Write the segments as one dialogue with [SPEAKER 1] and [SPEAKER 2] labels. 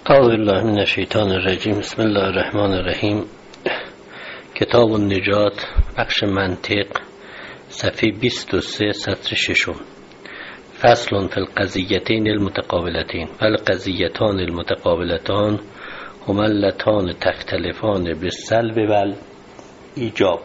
[SPEAKER 1] اعوذ بالله من الشیطان الرجیم. بسم الله الرحمن الرحیم. کتاب النجات، بخش منطق، صفحه 23، سطر 6. فصل فی القضیتین المتقابلتین. فالقضیتان المتقابلتان هما اللتان تختلفان بالسلب و الایجاب.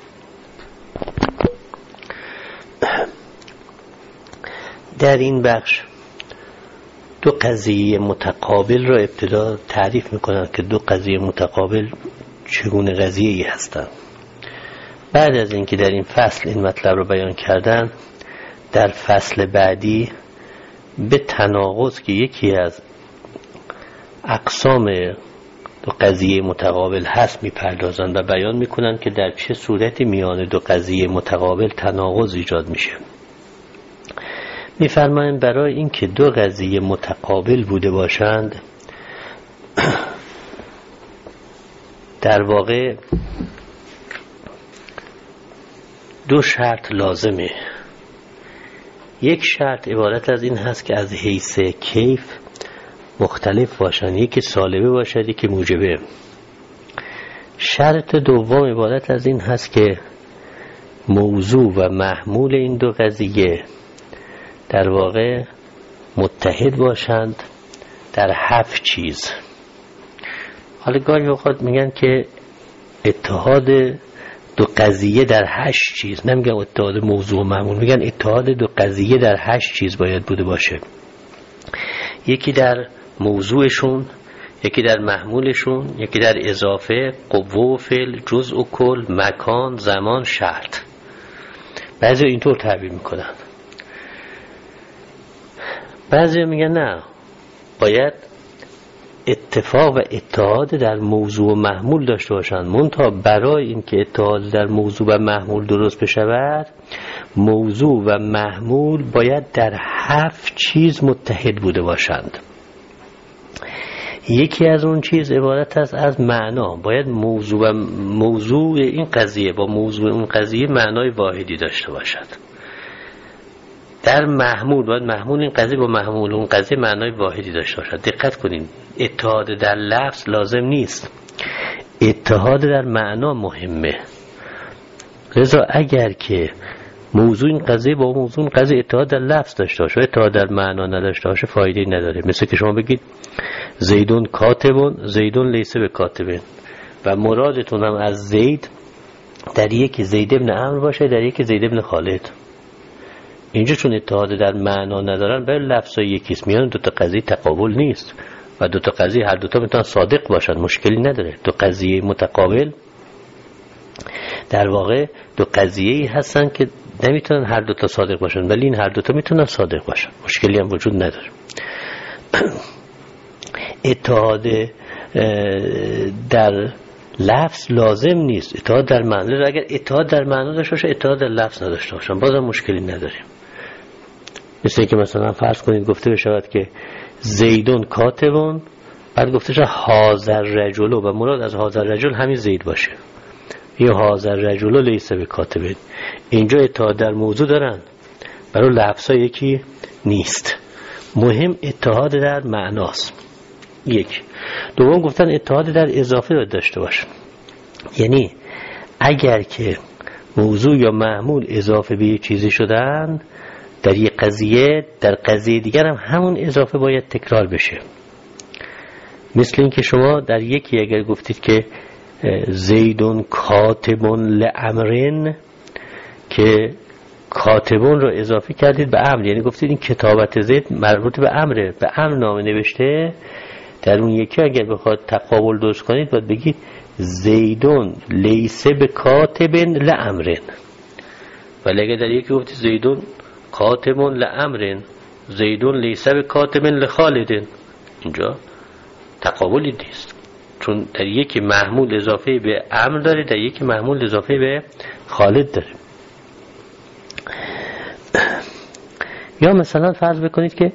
[SPEAKER 1] در این بخش دو قضیه متقابل را ابتدا تعریف میکنند که دو قضیه متقابل چگونه قضیه‌ای هستند. بعد از اینکه در این فصل این مطلب را بیان کردن، در فصل بعدی به تناقض که یکی از اقسام دو قضیه متقابل هست میپردازند و بیان میکنند که در چه صورتی میان دو قضیه متقابل تناقض ایجاد میشه. می‌فرمایند برای اینکه دو قضیه متقابل بوده باشند، در واقع دو شرط لازمه. یک شرط عبارت از این هست که از حیث کیف مختلف باشند، یکی سالبه باشد یکی موجبه. شرط دوم عبارت از این هست که موضوع و محمول این دو قضیه در واقع متحد باشند در 7 چیز. حالا گاهی اوقات میگن که اتحاد دو قضیه در 8 چیز، نمیگن اتحاد موضوع و محمول، میگن اتحاد دو قضیه در 8 چیز باید بوده باشه. یکی در موضوعشون، یکی در محمولشون، یکی در اضافه، قوه و فعل، جزء و کل، مکان، زمان، شرط. بعضی اینطور تعبیر میکنن. بعضی میگن نه، باید اتفاق و اتحاد در موضوع و محمول داشته باشند. منتها برای اینکه اتحاد در موضوع و محمول درست بشود، موضوع و محمول باید در 7 چیز متحد بوده باشند. یکی از اون چیز عبارت است از معنا. باید موضوع این قضیه با موضوع اون قضیه معنای واحدی داشته باشد. در محمول باید محمول این قضیه با محمول اون قضیه معنای واحدی داشته باشد. دقت کنین، اتحاد در لفظ لازم نیست، اتحاد در معنا مهمه. لذا اگر که موضوع این قضیه با موضوع این قضیه اتحاد در لفظ داشته باشه، اتحاد در معنا نداشته باشه، فایده نداره. مثل که شما بگید زیدون کاتبون، زیدون لیسه به کاتبین، و مرادتون هم از زید در یکی زید ابن عمرو باشه، در یکی زید ابن خالد. اینجا چون اتحاد در معنا ندارن، برای لفظ یکیست، میان دو تا قضیه تقابل نیست و دو تا قضیه هر دو تا میتونن صادق باشن، مشکلی نداره. دو قضیه متقابل در واقع دو قضیه‌ای هستن که نمیتونن هر دو تا صادق باشن، ولی این هر دو تا میتونن صادق باشن، مشکلی هم وجود نداره. اتحاد در لفظ لازم نیست، اتحاد در معنا. اگر اتحاد در معنا داشته باشه، اتحاد در لفظ نداشته باشن، بازم مشکلی نداریم. مثل که مثلا فرض کنید گفته بشود که زیدون کاتبون، بعد گفته شود هازر رجلو، و مراد از هازر رجل همین زید باشه، یا هازر رجلو لیسه به کاتبین. اینجا اتحاد در موضوع دارن، برای لفظ ها یکی نیست. مهم اتحاد در معناست. یک. دوم گفتن اتحاد در اضافه باید داشته باشه، یعنی اگر که موضوع یا محمول اضافه به یک چیزی شدن در یک قضیه، در قضیه دیگر هم همون اضافه باید تکرار بشه. مثل این که شما در یکی اگر گفتید که زیدون کاتبون لامرن، که کاتبون رو اضافه کردید به امر، یعنی گفتید این کتابت زید مربوط به امره، به امر نامه نوشته. در اون یکی اگر بخواد تقابل درست کنید باید بگید زیدون لیسه به کاتبن لامرن. ولی اگر در یکی گفتید زیدون کاتبون لامرن، زیدون لیسه به کاتبن لخالدن، اینجا تقابلی نیست، چون در یکی محمول اضافه به امر داره، در یکی محمول اضافه به خالد داره. یا مثلا فرض بکنید که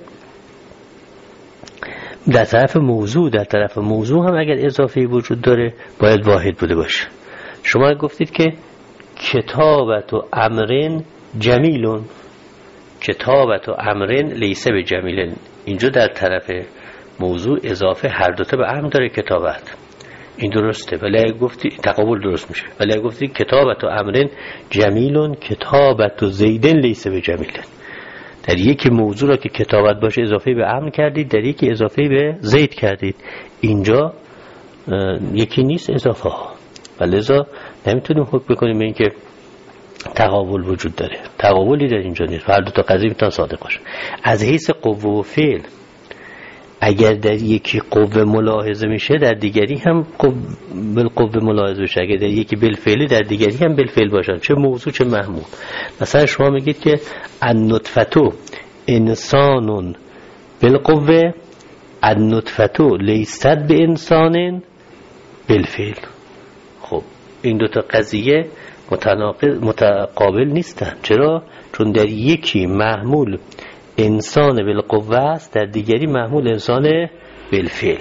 [SPEAKER 1] در طرف موضوع هم اگر اضافه وجود داره باید واحد بوده باشه. شما گفتید که کتابت و امرن جمیلون، کتابت و امرن لیسه به جمیلن، اینجا در طرف موضوع اضافه هر دوتا به امر داره کتابت، این درسته، ولی اگه گفتی تقابل درست میشه. ولی اگه گفتی کتابت و امرن جمیلون کتابت و زیدن لیسه به جمیلن، در یکی موضوع را که کتابت باشه اضافه به امر کردید، در یکی اضافه به زید کردید، اینجا یکی نیست اضافه ها، ولذا نمیتونیم حکم بکنیم به این که تقابل وجود داره. تقابلی در اینجا نیست، هر دو تا قضیه میتونن صادق باشه. از حیث قوه و فعل اگر در یکی قوه ملاحظه میشه در دیگری هم بالقوه ملاحظه بشه، اگر در یکی بالفعل در دیگری هم بالفعل باشن، چه موضوع چه محمول. مثلا شما میگید که النطفه انسان بالقوه النطفه لیست به انسان بالفعل. خب این دو تا قضیه متقابل نیستن. چرا؟ چون در یکی محمول انسان بالقوه است، در دیگری محمول انسان بالفعل.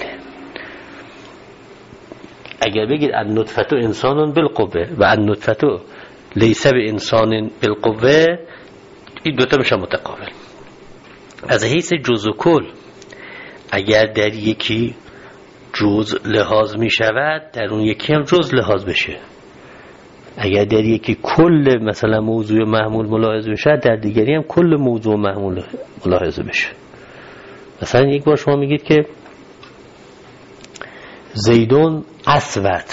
[SPEAKER 1] اگر بگید النطفه انسان بالقوه و النطفه لیس به انسان بالقوه، این دوتا میشن متقابل. از حیث جز و کل اگر در یکی جز لحاظ می شود در اون یکی هم جز لحاظ بشه. اگر در یکی کل مثلا موضوع محمول ملاحظه بشه در دیگری هم کل موضوع محمول ملاحظه بشه. مثلا یک بار شما میگید که زیدون اسود،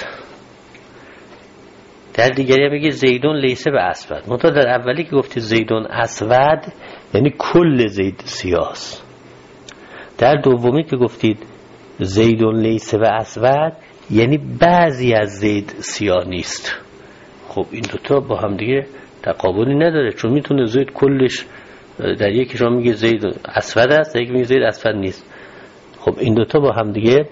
[SPEAKER 1] در دیگری هم میگید زیدون لیسه به اسود. منتها در اولی که گفتی زیدون اسود یعنی کل زید سیاست، در دومی که گفتید زیدون لیسه به اسود یعنی بعضی از زید سیاه نیست. خب این دوتا با هم دیگه تقابلی نداره، چون میتونه زید کلش در یکی شما میگه زید اسود است، در یکی میگه زید اسود نیست. خب این دوتا با هم دیگه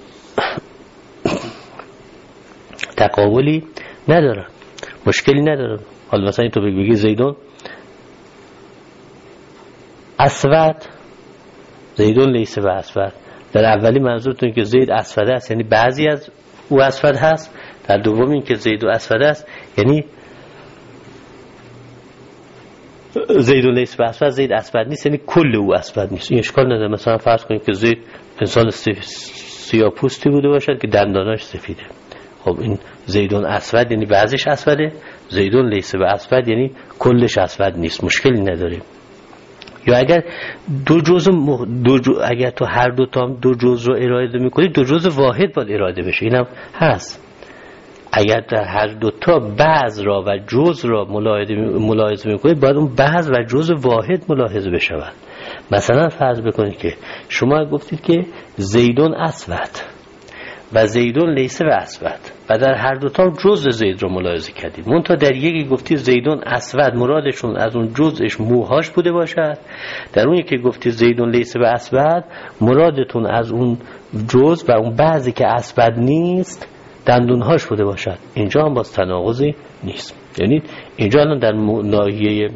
[SPEAKER 1] تقابلی نداره، مشکلی نداره. حالا مثلا این تو بگی زیدون اسود زیدون لیسه به اسود، در اولی منظورتون که زید اسود است یعنی بعضی از او اسود هست، در دوم این که زید و اسود است یعنی زید و لیس به اسود زید اسود نیست یعنی کل او اسود نیست. این اشکال نداره. مثلا فرض کنید که زید انسان سیاه‌پوستی بوده باشد که دنداناش سفیده، خب این زیدون اسود یعنی بعضیش اسوده، زیدون لیس به اسود یعنی کلش اسود نیست، مشکلی نداره. یا اگر اگر تو هر دو تا دو جزء رو اراده میکنی دو جزء واحد باید اراده بشه، اینم هست. اگر در هر دو تا بعض را و جزء را ملاحظه میکنید باید اون بعض و جزء واحد ملاحظه بشود. مثلا فرض بکنید که شما گفتید که زیدون اسود و زیدون لیسه و اسود و در هر دو تا جزء زید رو ملاحظه کردید، منتها در یکی گفتید زیدون اسود مرادشون از اون جزءش موهاش بوده باشد، در اون یکی گفتید زیدون لیسه و اسود مرادتون از اون جزء و اون بعضی که اسود نیست دندونهاش بوده باشد. اینجا هم باز تناقضی نیست. یعنی اینجا الان در ناحیه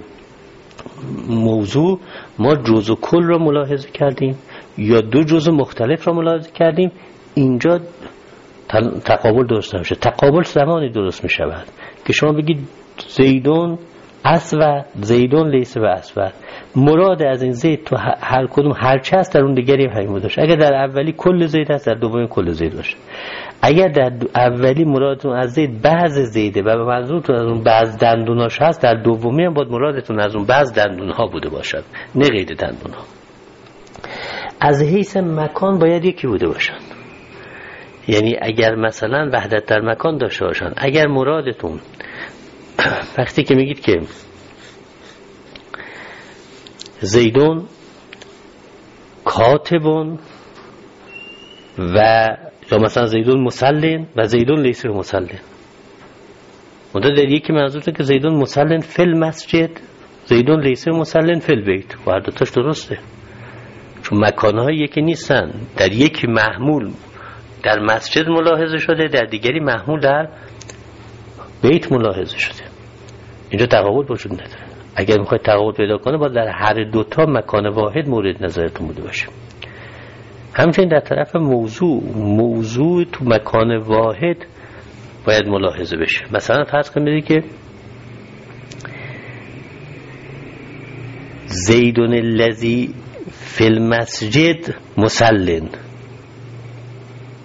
[SPEAKER 1] موضوع ما جزء و کل را ملاحظه کردیم یا دو جزء مختلف را ملاحظه کردیم، اینجا تقابل درست نمیشه. تقابل زمانی درست میشود که شما بگید زیدون اسود زیدون لیسه و اسود، مراد از این زید تو هر کدوم هرچه هست در اون دیگری هم همین باشه. اگر در اولی کل زید هست در دومی کل زید باشه. اگر در اولی مرادتون از زید بعض زیده و منظورتون از اون بعض دندوناش هست، در دومی هم باید مرادتون از اون بعض دندونها بوده باشد نه غیر دندونها. از حیث مکان باید یکی بوده باشن، یعنی اگر مثلا وحدت در مکان داشته باشن، اگر مرادتون وقتی که میگید که زیدون کاتبون و یا مثلا زیدون مسلن و زیدون لیسه مسلن، منتها در یکی منظورتون که زیدون مسلن فی المسجد زیدون لیسه مسلن فی البیت، و هر دوتاش درسته چون مکانهای یکی نیستن. در یکی محمول در مسجد ملاحظه شده، در دیگری محمول در بیت ملاحظه شده. اینجا تقابل وجود نداره. اگر میخواید تقابل پیدا کنه باید در هر دوتا مکان واحد مورد نظرتون بوده باشه. همچنین در طرف موضوع تو مکان واحد باید ملاحظه بشه. مثلا فرض کنید که زیدون الذی فی المسجد مسلن،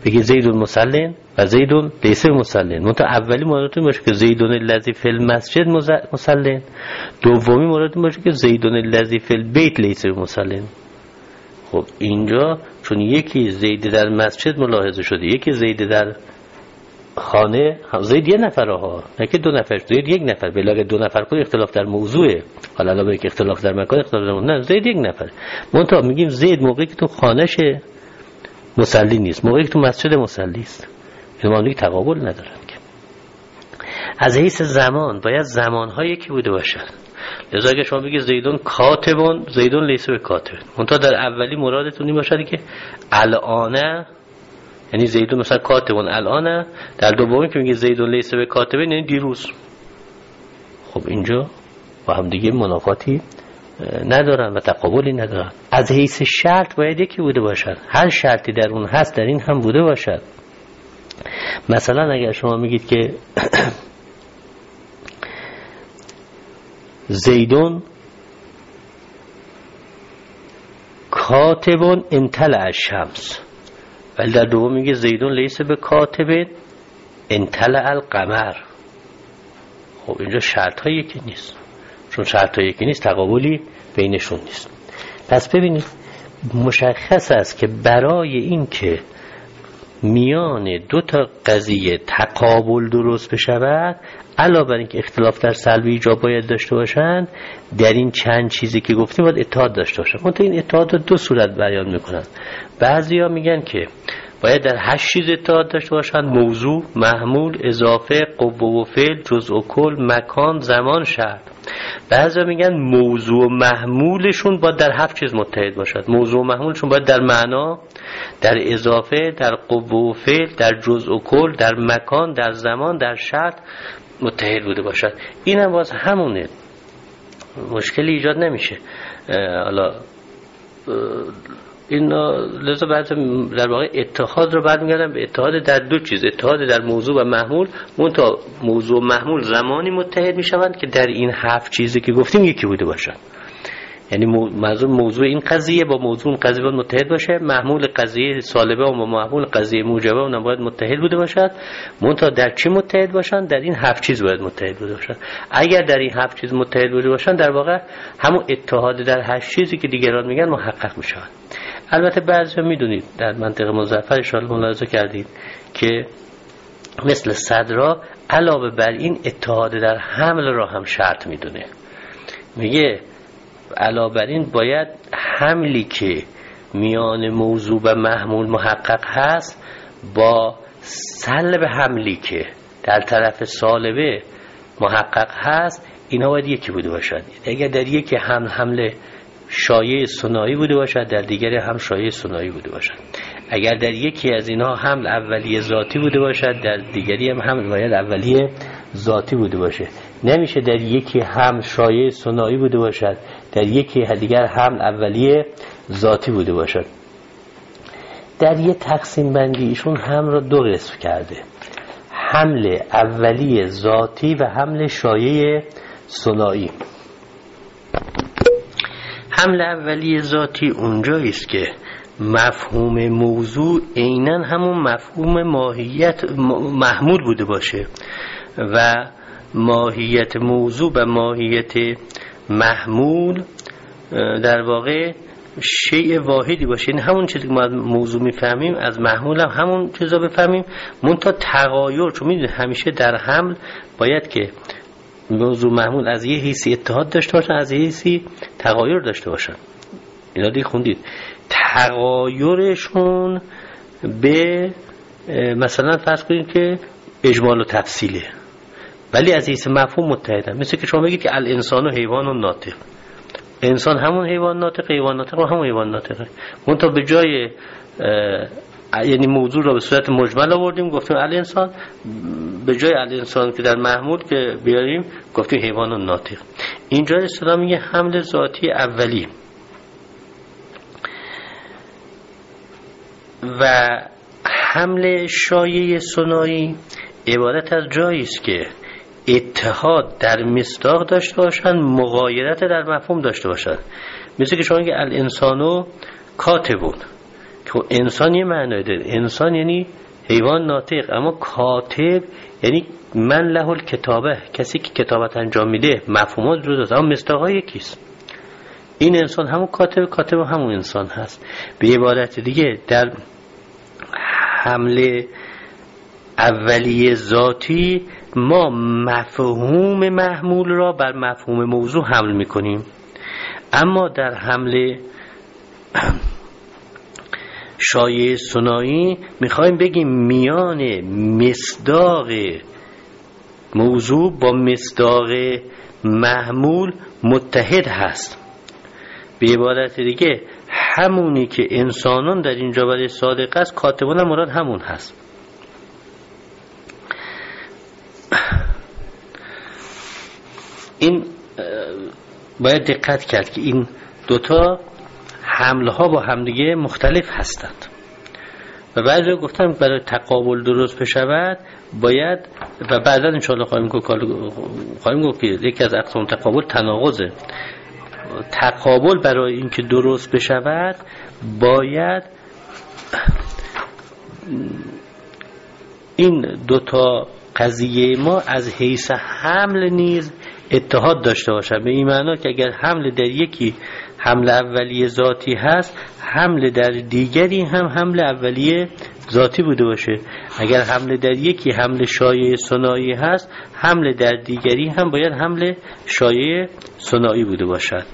[SPEAKER 1] بگی زیدون مسلم و زیدون لیس مسلم. منتها اولی مورد این باشه که زیدون الذی فی المسجد مسلم، دومی مورد این باشه که زیدون الذی فی البیت لیس مسلم. خب اینجا چون یکی زید در مسجد ملاحظه شده، یکی زید در خانه، زید یه نفره ها، نه که دو نفر، زید یک نفر. بلاگه دو نفر کنی اختلاف در موضوعه، حالا علاوه که اختلاف در مکان، اختلاف در موضوع، نه زید یک نفر. منتها میگیم زید موقعی که تو خانهشه مصلی نیست، موقعی که تو مسجد مصلی است. این معنی تقابل ندارن که. از حیث زمان باید زمان‌هایی که بوده باشد. لذا اگه شما بگید زیدون کاتبون، زیدون لیس به کاتب، منتها در اولی مرادتون این باشه که الان، یعنی زیدون مثلا کاتبون الان، در دومی که میگه زیدون لیس به کاتب یعنی دیروز. خب اینجا با هم دیگه منافاتی ندارن و تقابلی ندارن. از حیث شرط باید یکی بوده باشد، هر شرطی در اون هست در این هم بوده باشد. مثلا اگر شما میگید که زیدون کاتبون انطلع الشمس، ولی در دوم میگه زیدون لیس به کاتب انطلع القمر. خب اینجا شرط ها یکی نیست، چون شرط ها یکی نیست تقابلی بینشون نیست. پس ببینید مشخص است که برای این که میان دو تا قضیه تقابل درست بشود، علاوه بر اینکه اختلاف در سلب و ایجاب باید داشته باشند، در این چند چیزی که گفتیم باید اتحاد داشته باشند. منتها این اتحاد رو دو صورت بیان میکنن. بعضیا میگن که باید در 8 چیز اتحاد داشته باشند: موضوع، محمول، اضافه، قوه و فعل، جزء و کل، مکان، زمان، شرط. بعضیا میگن موضوع و محمولشون باید در 7 چیز متحد باشد. موضوع و محمولشون باید در معنا، در اضافه، در قوه و فعل، در جزء و کل، در مکان، در زمان، در شرط متحد بوده باشد. این هم باز همونه، مشکلی ایجاد نمیشه. حالا این لذا بعد در واقع اتحاد رو بعد میگردم به اتحاد در دو چیز، اتحاد در موضوع و محمول. منتها موضوع و محمول زمانی متحد میشوند که در این 7 چیزی که گفتیم یکی بوده باشد. یعنی موضوع این قضیه با موضوع این قضیه باید متحد باشه، محمول قضیه سالبه و محمول قضیه موجبه اونم باید متحد بوده باشد. منتها در چی متحد باشن؟ در این 7 چیز باید متحد بوده باشن. اگر در این 7 چیز متحد بوده باشن، در واقع همون اتحاد در 8 چیزی که دیگران میگن محقق میشود. البته بعضیا میدونید در منطق مظفر اشاره ملاحظه کردید که مثل صدرا علاوه بر این اتحاد در حمل را هم شرط میدونه. میگه علاوه بر این باید حملی که میان موضوع و محمول محقق هست با سلب حملی که در طرف سالبه محقق هست، اینا باید یکی بوده باشد. اگر در یکی حمل شایع ثنایی بوده باشد، در دیگری هم شایع ثنایی بوده باشد. اگر در یکی از اینها حمل اولیه ذاتی بوده باشد، در دیگری هم حمل باید اولیه ذاتی بوده باشه. نمیشه در یکی حمل شایع ثنایی بوده باشد، در یکی دیگر حمل اولیه ذاتی بوده باشد. در یه تقسیم بندی ایشون حمل را 2 قسم کرده: حمل اولیه ذاتی و حمل شایع ثنایی. حمل اولیه ذاتی اونجایی است که مفهوم موضوع عیناً همون مفهوم ماهیت محمول بوده باشه و ماهیت موضوع و ماهیت محمول در واقع شیء واحدی باشه. این همون چیزی که ما از موضوع میفهمیم از محمول هم همون چیزا بفهمیم. منتها تغایر، چون میدونید همیشه در حمل باید که موضوع محمول از یه حیثی اتحاد داشته باشن، از یه حیثی تغایر داشته باشن. اینا دیگه خوندید. تغایرشون به مثلا فرض کنید که اجمال و تفصیله، ولی از حیث مفهوم متحدن. مثل که شما بگید که الانسان و حیوان و ناطق، انسان همون حیوان ناطق، حیوان ناطق و همون حیوان ناطقه. منتها به جای یعنی موضوع را به صورت مجمل آوردیم، گفتیم الانسان، به جای الانسان که در محمول که بیاریم گفتیم حیوان و ناطق. اینجا اصطلاح میگه حمل ذاتی اولی. و حمل شایع ثنایی عبارت از جایی است که اتحاد در مصداق داشته باشند، مغایرت در مفهوم داشته باشند. مثل که شما میگه الانسانو کاتبون، تو انسان یه معنی داره، انسان یعنی حیوان ناطق، اما کاتب یعنی من له الکتابه، کسی که کتابت انجام میده، مفهومات رو داره، اما مصداق‌ها یکیست. این انسان همون کاتب همون انسان هست. به عبارت دیگه در حمله اولیه ذاتی ما مفهوم محمول را بر مفهوم موضوع حمل میکنیم، اما در حمله شایعه ثنایی میخوایم بگیم میان مصداق موضوع با مصداق محمول متحد هست. به عبارت دیگه همونی که انسانان در اینجا برای صادق است، کاتبان هم مراد همون هست. این باید دقت کرد که این دوتا حمله ها با همدیگه مختلف هستند و بعضی گفتم برای تقابل درست بشود باید، و بعدا انشاءالله خواهیم گفت که یکی از اقسام تقابل تناقضه. تقابل برای اینکه درست بشود باید این دوتا قضیه ما از حیث حمل نیز اتحاد داشته باشد، به این معنا که اگر حمل در یکی حمل اولیه ذاتی هست، حمل در دیگری هم حمل اولیه ذاتی بوده باشه. اگر حمل در یکی حمل شایعه ثنایی هست، حمل در دیگری هم باید حمل شایعه ثنایی بوده باشد.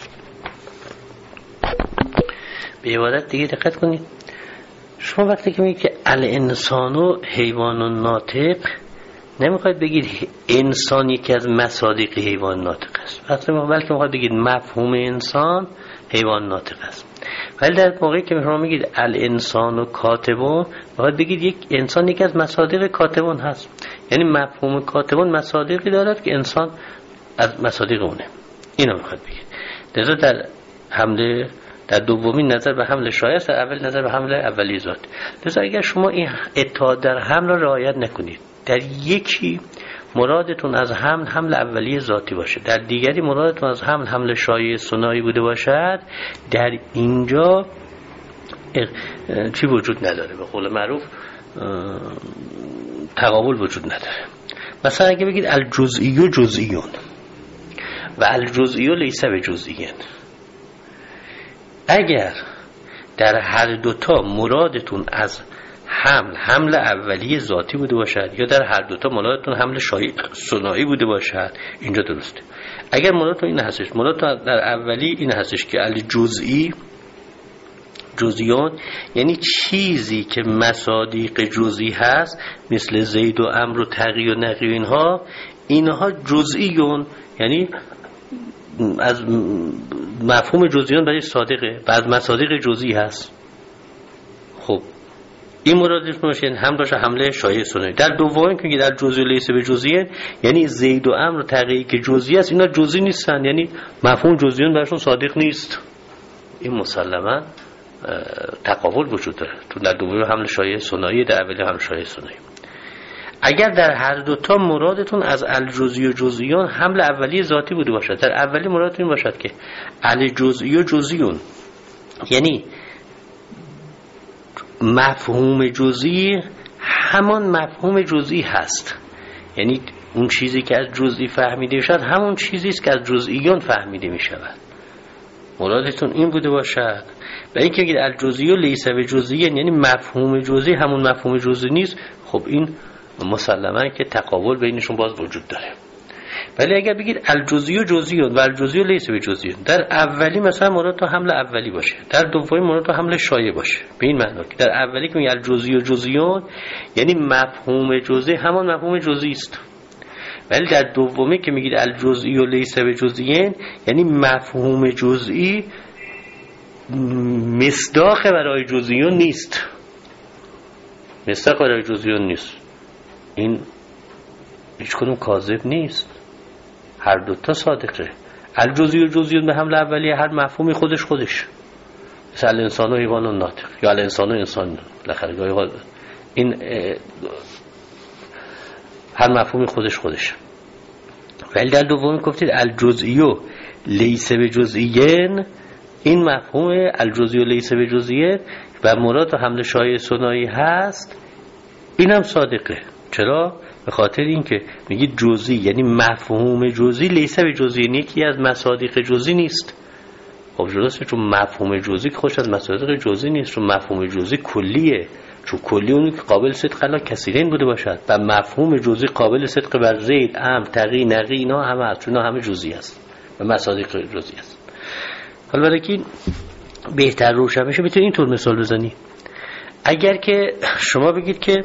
[SPEAKER 1] به عبارت دیگه دقت کنید، شما وقتی که میگید که الانسانو حیوان ناطق، نمیخواید بگید انسان یکی از مصادیق حیوان ناطق است، بلکه میخواید بگید مفهوم انسان حیوان ناطق است. ولی در موقعی که شما میگید الانسان کاتبون، باید بگید یک انسان یکی از مصادیق کاتبون هست، یعنی مفهوم کاتبون مصادیقی دارد که انسان از مصادیق اونه. اینو میخواید بگید. لذا در حمله در دومین نظر به حمل شایعه است، در اول نظر به حمل اولی ذات. لذا اگر شما این اتحاد در حمل را رعایت نکنید، در یکی مرادتون از حمل اولیه ذاتی باشه، در دیگری مرادتون از حمل شایعه ثنایی بوده باشد، در اینجا چی وجود نداره، به قول معروف تقابل وجود نداره. مثلا اگه بگید الجزئی جزئیون و الجزئی لیس بجزئین، اگر در هر دوتا مرادتون از حمل اولیه ذاتی بوده باشد یا در هر دوتا مرادتون حمل شایعه ثنایی بوده باشد، اینجا درسته. اگر مرادتون این هستش، مرادتون در اولی این هستش که جزئیون یعنی چیزی که مصادیق جزئی هست، مثل زید و امر و تقی و نقی و اینها جزئیون، یعنی از مفهوم جزئیون برای صادقه و از مصادیق جزئی هست. خب این مرادش باشه هم باشه حمله شایعه ثنایی. در دومی که در جزئی لیس به جزئی، یعنی زید و امر و تقی که جزئی است، اینا جزئی نیستن، یعنی مفهوم جزئیون براشون صادق نیست. این مسلما تقابل وجود داره. تو در دومی حمل شایعه ثنایی، در اولی هم شایعه ثنایی. اگر در هر دوتا مرادتون از الجزئی و جزئیون حمل اولی ذاتی بوده باشد، در اولی مرادتون این باشد که الجزئی و جزئیون یعنی مفهوم جزئی همان مفهوم جزئی هست، یعنی اون چیزی که از جزئی فهمیده شد همون چیزی است که از جزئیون فهمیده می شود. مرادتون این بوده باشد. و اینکه اگر الجزئی و لیس بجزئی یعنی مفهوم جزئی همون مفهوم جزئی نیست، خب این مسلماً که تقابل بینشون باز وجود داره. ولی اگر بگید الجزئی و جزئیون و الجزئی و لیس بجزئی، در اولی مثلا مراد تو حمل اولی باشه، در دومی مراد تو حمل شایعه باشه. به این معنی که در اولی که میگه الجزئی و جزئیون یعنی مفهوم جزئی همان مفهوم جزئی است، ولی در دومی که میگید الجزئی و لیس بجزئی یعنی مفهوم جزئی مصداق برای جزئیون نیست، مصداق برای جزئیون نیست. این هیچ کدوم کاذب نیست، هر دوتا صادقه. الجزئی و جزئیون به حمل اولیه هر مفهومی خودش مثل الانسان و حیوان ناطق یا الانسان و انسان لخرگاه، این هر مفهومی خودش ولی در دومی گفتید الجزئی و لیس بجزئین این مفهوم الجزئی و لیس به جزئیه و مراد حمل شایع ثنایی هست، اینم صادقه. چرا؟ به خاطر اینکه میگید جزئی یعنی مفهوم جزئی، لیس به جزئی یکی از مصادیق جزئی نیست. خب درسته، چون مفهوم جزئی خوش از مصادیق جزئی نیست، چون مفهوم جزئی کلیه، چون کلی اونی که قابل صدق علی کثیرین بوده باشد و مفهوم جزئی قابل صدق بر زید، امر، تقی، نقی، اینا همه هست، چون همه جزئی است و مصادیق جزئی است. حالا برای که بهتر روشن بشه میتونید اینطور مثال بزنی. اگر که شما بگید که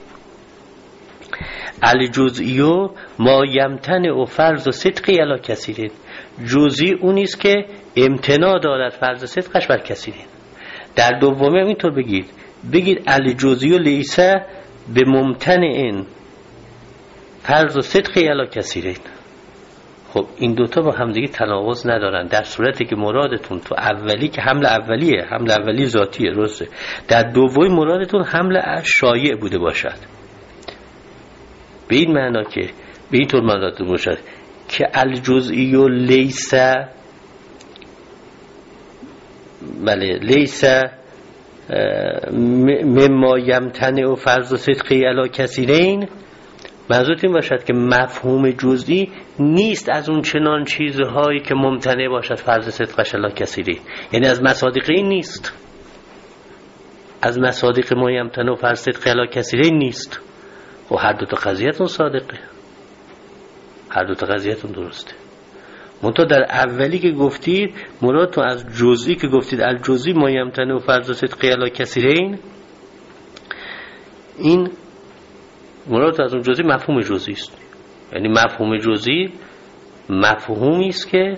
[SPEAKER 1] الجزئیو ما یمتنع و فرض و صدقی علی کثیرین، جزئی اونیست که امتناع دارد فرض صدقش بر کثیرین. در دومی هم اینطور بگید الجزئیو لیس به ممتنع فرض و صدقی علی کثیرین. خب این دوتا با همدیگه تناقض ندارن، در صورتی که مرادتون تو اولی که حمل اولی ذاتیه، درسته، در دومی مرادتون حمل شایع بوده باشد. به این معنا که به این طور مرادتون باشد که الجزئی و لیس، بله، لیس مما یمتنع و فرض و صدقی علی کثیرین، منظور این باشد که مفهوم جزئی نیست از اون چنان چیزهایی که ممتنع باشد فرض صدقش علی کثیرین، یعنی از مصادیق این نیست، از مصادیق ما یمتنع و فرض صدق علی کثیرین نیست. و هر دو تا قضیه‌تون صادقه، هر دو تا قضیه‌تون درسته. منتها در اولی که گفتید مرادتون از جزئی که گفتید الجزئی ما یمتنع و فرض صدق علی کثیرین، این مراد از اون جزئی مفهوم جزئی است. یعنی مفهوم جزئی مفهومی است که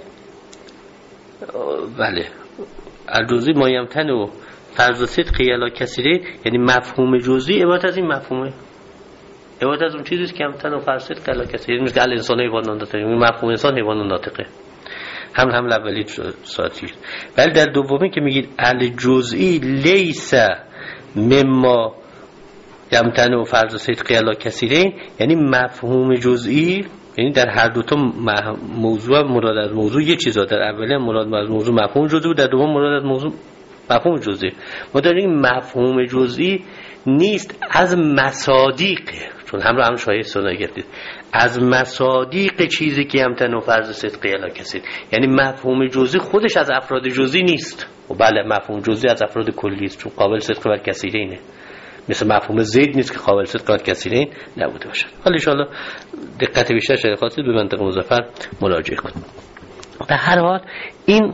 [SPEAKER 1] بله الجزئی ما یمتنع و فرض صدق علی کثیرین، یعنی مفهوم جزئی عبارت از این مفهومه، عبارت از اون چیزی است که یمتنع و فرض صدق علی کثیرین، مثل الانسان حیوان ناطقه، مفهوم انسان حیوان ناطقه، هم اولی ساعتی. ولی در دومی که میگید الجزئی لیس مما یمتنع و فرض صدق علی کثیرین، یعنی مفهوم جزئی، یعنی در هر دو تا موضوع مراد از موضوع یه چیزا، در اولی مراد از موضوع مفهوم جزئی بود، در دوم مراد از موضوع مفهوم جزئی. ما داریم مفهوم جزئی نیست از مصادیق، چون هم شایع ثنایی گفتید، از مصادیق چیزی که یمتنع و فرض صدق علی کثیرین، یعنی مفهوم جزئی خودش از افراد جزئی نیست. و بله مفهوم جزئی از افراد کلی است، چون قابل صدق بر کثیرینه، مثل مفهوم زید نیست که قابل صدق بر کثیرین نبوده باشد. حالا ان شاء الله دقت بیشتر شده خواستید به منطق مظفر مراجعه کنید. به هر حال این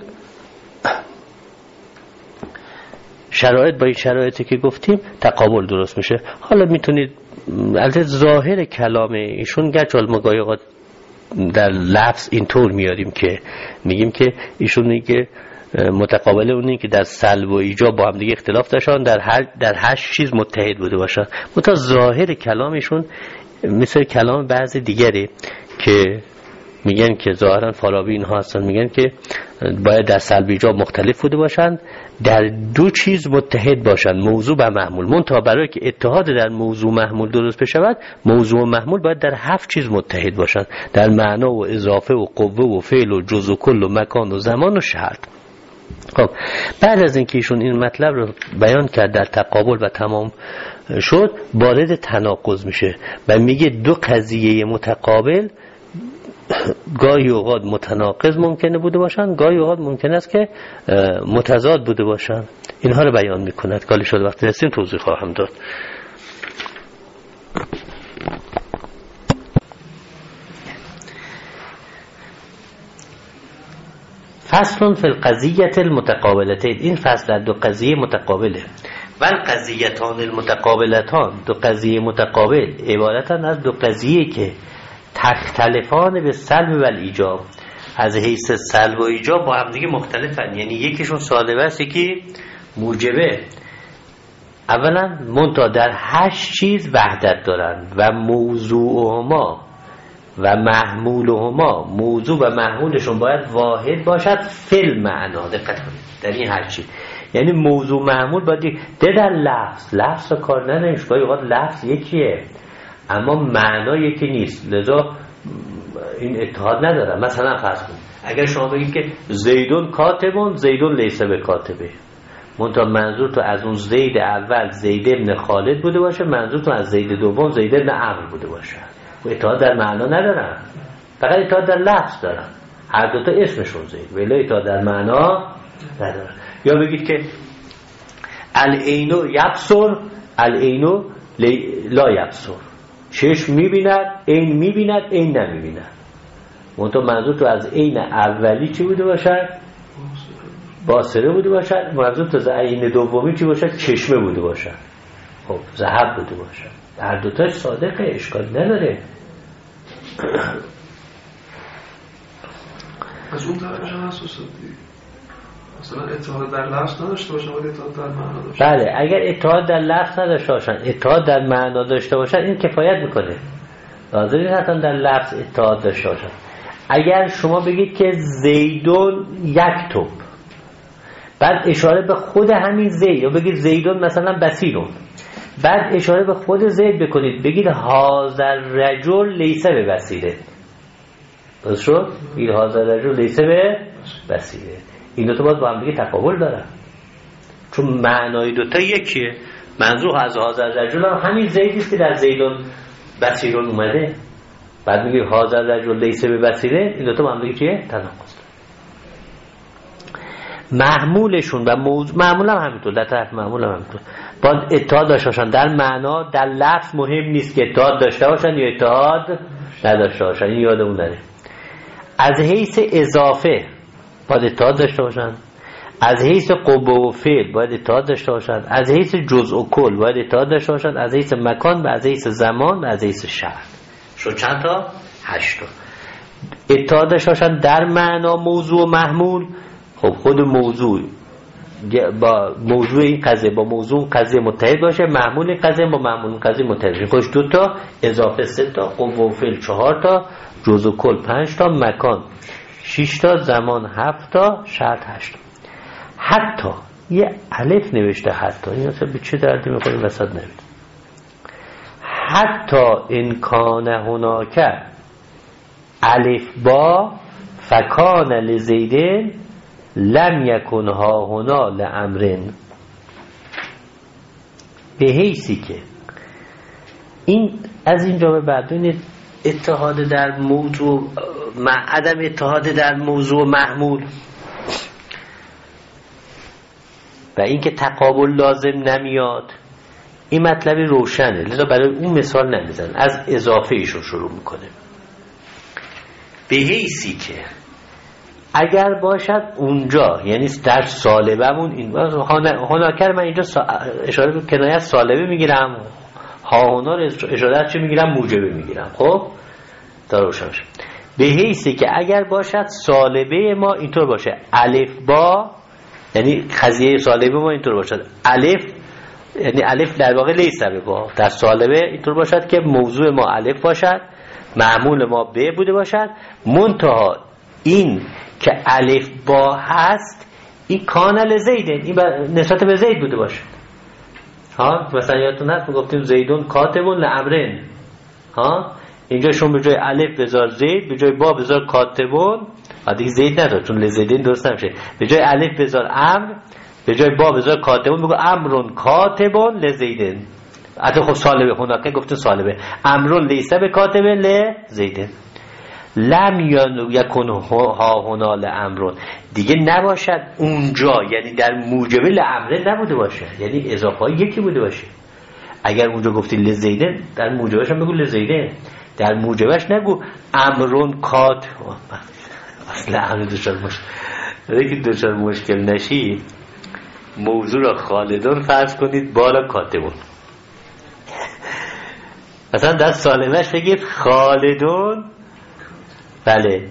[SPEAKER 1] شرایط با این شرایطی که گفتیم تقابل درست میشه. حالا میتونید البته ظاهر کلام ایشون گرچه ما گاهی در لفظ اینطور میاریم که میگیم که ایشون میگه متقابل اونی که در سلب و ایجاب با هم دیگه اختلاف داشتن، در هر چیز متحد بوده باشن. متا ظاهر کلامشون مثل کلام بعضی دیگری که میگن که ظاهرا فارابی اینها هستن، میگن که باید در سلب ایجاب مختلف بوده باشن، در دو چیز متحد باشن، موضوع و محمول. منتها برای که اتحاد در موضوع محمول درست بشود، موضوع و محمول باید در 7 چیز متحد باشن، در معنا و اضافه و قوه و فعل و جزء و کل و مکان و زمان و شرط. خب بعد از اینکه ایشون این مطلب رو بیان کرد در تقابل و تمام شد، وارد تناقض میشه و میگه دو قضیه متقابل گاهی اوقات متناقض ممکنه بوده باشن، گاهی اوقات ممکن است که متضاد بوده باشن. اینها رو بیان میکند. کالی شد وقتی رسیم توضیح خواهم داد. فصل فی القضیة المتقابلتین، این فصل در دو قضیه متقابله. و القضیتان المتقابلتان، دو قضیه متقابل عبارتن از دو قضیه که تختلفان به سلب و ایجاب، از حیث سلب و ایجاب با هم دیگه مختلفن، یعنی یکیشون سالب است یکی موجبه. اولا منتها در 8 چیز وحدت دارن و موضوعهما و محمولهما، موضوع و محمولشون باید واحد باشد فل معنا. دقت کنید در این 8 چیز، یعنی موضوع محمول باید در لفظ کار نداریم، گاهی اوقات لفظ یکیه اما معنا یکی نیست، لذا این اتحاد نداره. مثلا فرض کنید اگر شما بگید که زیدون کاتبون، زیدون لیس به کاتبه، منتها منظور تو از اون زید اول زید ابن خالد بوده باشه، منظور تو از زید دوم زید ابن عمرو بوده باشه. و اتحاد در معنا ندارن، فقط اتحاد در لفظ دارن، هر دوتا اسمشون زید، ولی اتحاد در معنا ندارن. یا بگید که العینو یبصر، العینو لا یبصر، چشم میبیند، عین میبیند، عین نمیبیند. منتها منظور تو از عین اولی چی بوده باشد؟ باصره بوده باشد. منظور تو از عین دومی چی باشد؟ چشمه بوده باشد. خب ذهب بوده باشد. هر دوتاش صادقه، اشکال نداره.
[SPEAKER 2] از اون طرفش هم اساساتی مثلا اتحاد در لفظ نداشته باشن ولی اتحاد در معنا داشته.
[SPEAKER 1] بله، اگر اتحاد در لفظ نداشته باشن، اتحاد در معنا داشته باشن، این کفایت میکنه. لازم نیست حتما در لفظ اتحاد داشته باشن. اگر شما بگید که زیدون یکتب، بعد اشاره به خود همین زید، یا بگید زیدون مثلا بصیرون، بعد اشاره به خود زید بکنید، بگید هازر رجل لیسه به بصیره. درست شد؟ این هازر رجل لیسه به بصیره. این دوتا باید با هم دیگه تقابل دارن، چون معنای دوتا یکیه. منظور از هازر رجل هم همین زیدیست که در زیدون بصیرون اومده. بعد میگه هازر رجل لیسه به بصیره، این دوتا با هم دیگه چیه؟ تناقض. محمولشون و موضوع، محمول هم همینطور، در طرف محمول هم همینطور باید اتحاد داشته باشن در معنا. در لفظ مهم نیست که اتحاد داشته باشن یا اتحاد نداشته باشن، این یادمون نره. از حیث اضافه باید اتحاد داشته باشن، از حیث قوه و فعل باید اتحاد داشته باشن، از حیث جزء و کل باید اتحاد داشته باشن، از حیث مکان و از حیث زمان و از حیث شرط. شد چند تا؟ 8 تا. اتحاد داشته باشن در معنا موضوع و محمول. خب خود موضوع با موضوع این قضیه با موضوع قضیه متحد باشه، محمول این قضیه با محمول قضیه متحد باشه. خوش 2 تا، اضافه 3 تا، قوه و فعل 4 تا، جزء و کل 5 تا، مکان 6 تا، زمان 7 تا، شرط 8 تا. حتی یه الف نوشته حتی، این اصلا به چه دردی میخوره وسط نوشته. حتی امکان هناک الف با فکان لزیدن لم یکن ها هنا لامرن، به حیثی که این از اینجا به بعد اتحاد در موضوع عدم اتحاد در موضوع محمول و اینکه تقابل لازم نمیاد، این مطلبی روشنه، لذا برای اون مثال نمیزن. از اضافه ایشون شروع میکنه. به حیثی که اگر باشد اونجا، یعنی در سالبمون، این هناکر من اینجا اشاره به کنایت سالبه میگیرم، هاونا رو اشاره چه میگیرم؟ موجبه میگیرم. خب تا روشن بشه. به حیثی که اگر باشد سالبه ما اینطور باشه، الف با، یعنی قضیه سالبه ما اینطور باشد، الف یعنی الف در واقع لیس به با، در سالبه اینطور باشد که موضوع ما الف باشد، معمول ما ب بوده باشد، منتها این که الف با هست این کانل زیدن، این نسبت به زید بوده باشه. ها مثلا یادتون هست گفتیم زیدون کاتبون لامرن، ها اینجا شما به جای الف بذار زید، به جای با بذار کاتبون، دیگه زید ندار چون لزیدن درست نمیشه. به جای الف بذار امر، به جای با بذار کاتبون، بگو امرون کاتبون لزیدن. حتی خب سالبه هناکه گفتیم سالبه، امرون لیسه به کاتبه لزیدن. لم یکن ها هنا لامرون، دیگه نباشد اونجا، یعنی در موجبه لامرن نبوده باشه، یعنی اضافه های یکی بوده باشه. اگر اونجا گفتی لزیدن، در موجبش هم بگو لزیدن، در موجبش نگو امرون کات. اصلا امر دوچار مشکل نشی، موضوع را خالدون فرض کنید بالا کاتبون. مثلا در سالمش بگید خالدون، بله،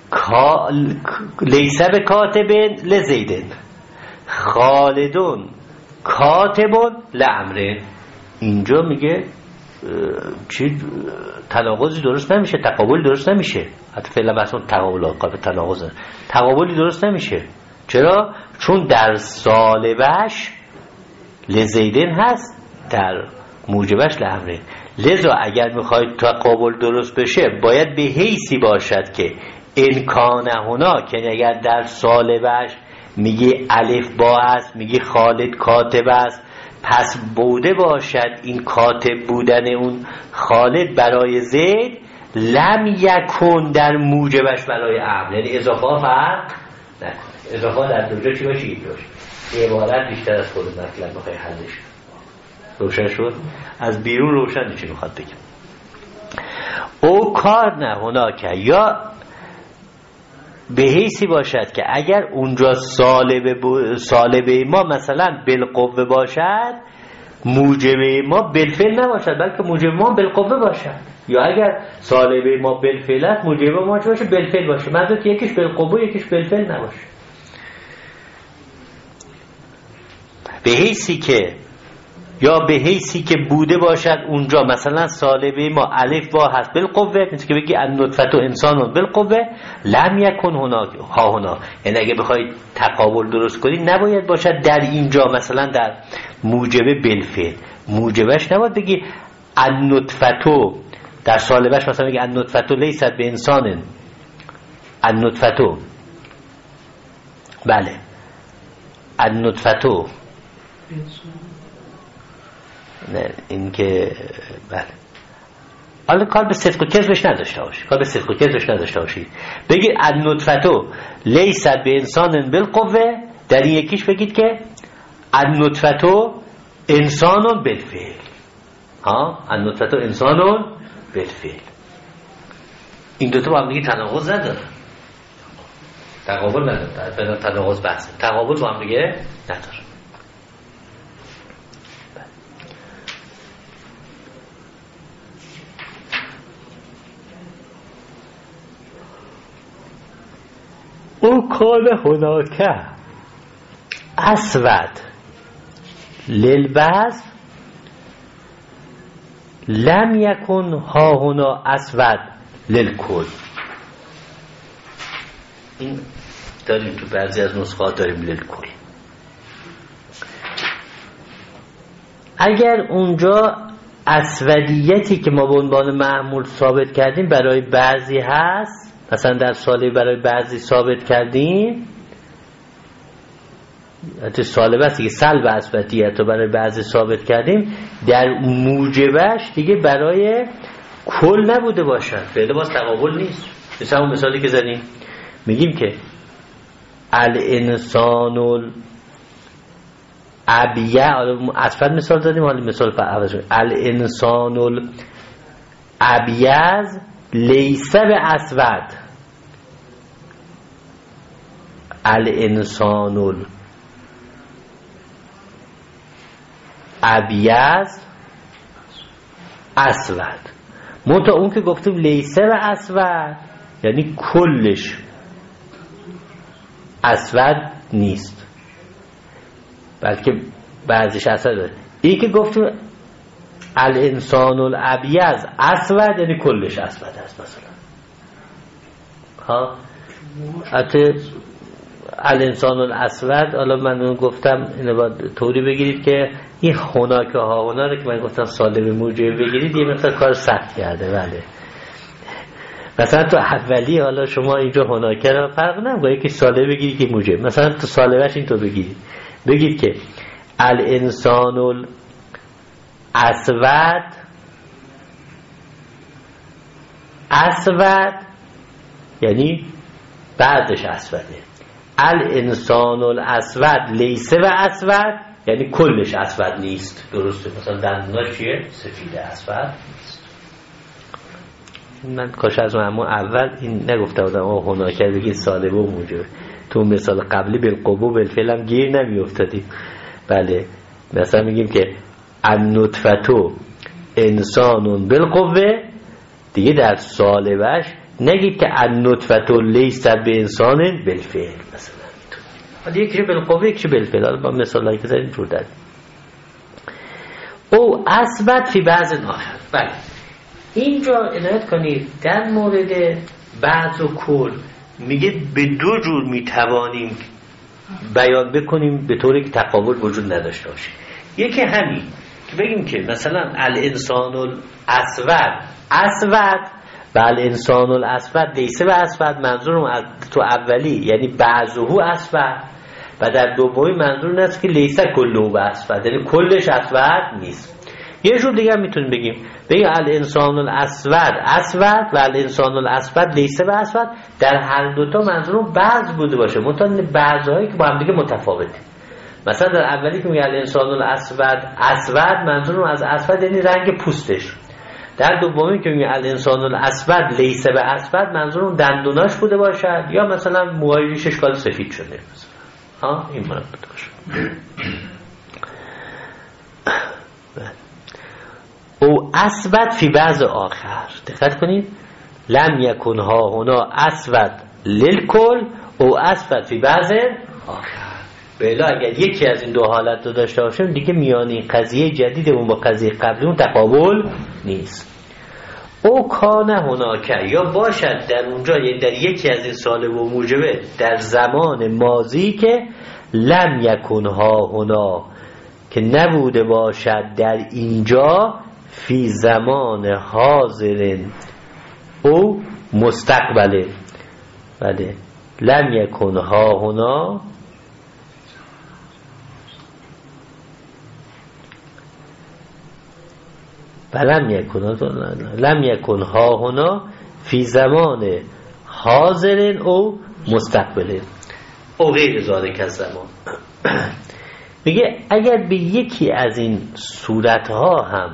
[SPEAKER 1] لیسه به کاتبن لزیدن، خالدون کاتبون لامرن. اینجا میگه چی تناقضی درست نمیشه، تقابل درست نمیشه. حتی فعلا بحثون تقابل قابل تناقض، تقابلی درست نمیشه. چرا؟ چون در سالبش لزیدن هست، در موجبش لامرن. لذا اگر میخواید تقابل درست بشه باید به حیثی باشد که امکان هنا که اگر در سالبش میگه الف با است، میگه خالد کاتب است، پس بوده باشد این کاتب بودن اون خالد برای زید لم یکن در موجبش برای عمل، یعنی اضافه فرق نکنه. اضافه در دو جا چی باشه؟ یک باشه. عبارت بیشتر از خود مطلب میخوای حلش. روشن شد؟ از بیرون روشن چی میخواد بگم. او کار نه هنا که یا به حیثی باشد که اگر اونجا سالبه ما مثلا بالقوه باشد، موجبه ما بالفعل نباشد بلکه موجب ما بالقوه باشد، یا اگر سالبه ما بالفعل است موجب ما چه باشه؟ بالفعل باشه. منظور که یکیش بالقوه یکیش بالفعل نباشه. به حیثی که یا به حیثی که بوده باشد اونجا مثلا سالبه ما الف با هست بالقوه، مثل که بگی النطفه انسان بالقوه لم یکن هنا، یعنی اگه بخوای تقابل درست کنی نباید باشد در اینجا مثلا در موجبه بالفعل، موجبش نباید بگی النطفه در سالبش مثلا بگی النطفه لیست به انسان، النطفه بله النطفه نه این که بله حالا کار به صدق و کذبش نداشته باشی، کار به صدق و کذبش نداشته باشید. بگید النطفه لیست به انسان بالقوه، در این یکیش بگید که النطفه انسان بالفعل. ها النطفه انسان بالفعل. این دوتا با هم دیگه تناقض نداره، تقابل نداره، تناقض بحثه، تقابل با هم دیگه نداره. او کان هناکه اسود للبعض لم یکن ها هنا اسود للکل. این داریم تو بعضی از نسخات داریم للکل. اگر اونجا اسودیتی که ما به عنوان معمول ثابت کردیم برای بعضی هست، مثلا در ساله برای بعضی ثابت کردیم، حتی ساله بس دیگه سلب اسودیت رو برای بعضی ثابت کردیم، در موجبش دیگه برای کل نبوده باشد، فعلا باز تقابل نیست. مثلا اون مثالی که زدیم میگیم که الانسان الابیض، اسود مثال دادیم، حالا مثال عوض کنیم، الانسان الابیض لیس به اسود، الانسان الابیض اسود. منتها اون که گفتیم لیس به اسود یعنی کلش اسود نیست بلکه بعضیش اسود. این که گفتیم الانسان الابیض اسود یعنی کلش اسود است مثلا. ها حتی الانسان الاسود، حالا من گفتم اینو باید طوری بگیرید که این هناکه ها هنا رو که من گفتم سالب موجب بگیرید یه مقدار کار سخت کرده. بله مثلا تو اولی حالا شما اینجا هناکه را فرق نمی‌کنه، یکی سالب بگیرید که موجب، مثلا تو سالبش اینطور بگید که الانسان اسود یعنی بعضش اسوده، الانسان الاسود لیس و اسود یعنی کلش اسود نیست. درسته؟ مثلا دندوناش چیه؟ سفید اسود نیست. من کاش از معمول اول این نگفته بودم هناکه بگید سالب و موجب، تو مثال قبلی بالقوه و بالفعل هم گیر نمی افتادیم. بله مثلا میگیم که النطفه انسان بالقوه، دیگه در سالبش نگید که النطفه لیست به انسان بالفعل مثلا. حالا یکیش بالقوه یکیش بالفعل، حالا با مثالایی که زدیم جور دادیم. او اثبت فی بعض آخر. بله اینجا عنایت کنید در مورد بعض و کل میگه به دو جور میتوانیم بیان بکنیم به طوری که تقابل وجود نداشته باشه. یکی همین که بگیم که مثلا الانسان الاسود اسود و الانسان الاسود لیس به اسود، منظورم از تو اولی یعنی بعضه اسود، و در دومی منظور این است که لیس کله به اسود، یعنی کلش اسود نیست. یه جور دیگه میتونیم بگیم الانسان الاسود اسود و الانسان الاسود لیس به اسود، در هر دوتا منظورم بعض بوده باشه، منتها بعضهایی که با هم دیگه متفاوته. مثلا در اولی که میگه الانسان الاسود اسود، منظورم از اسود یعنی رنگ پوستش. در دومی که میگه الانسان الاسود لیس به اسود، منظورم دندوناش بوده باشد یا مثلا موهای ریشش کال سفید شده مثلا. این معنی بوده باشه. او اسود فی بعض آخر، دقت کنید، لم یکن ها هنا اسود للکل او اسود فی بعض آخر. بلا اگر یکی از این دو حالت رو داشته باشیم دیگه میانی قضیه جدیدمون با قضیه قبلیمون تقابل نیست. او کانه هناکه، یا باشد در اونجا، یعنی در یکی از این سالب و موجبه در زمان ماضی که لم یکن ها هنا، که نبوده باشد در اینجا، فی زمان حاضر او مستقبله. بله، لم یکن ها هنا لم یکن ها هنا فی زمان حاضر او مستقبله او غیر ذالک از زمان. میگه اگر به یکی از این صورتها هم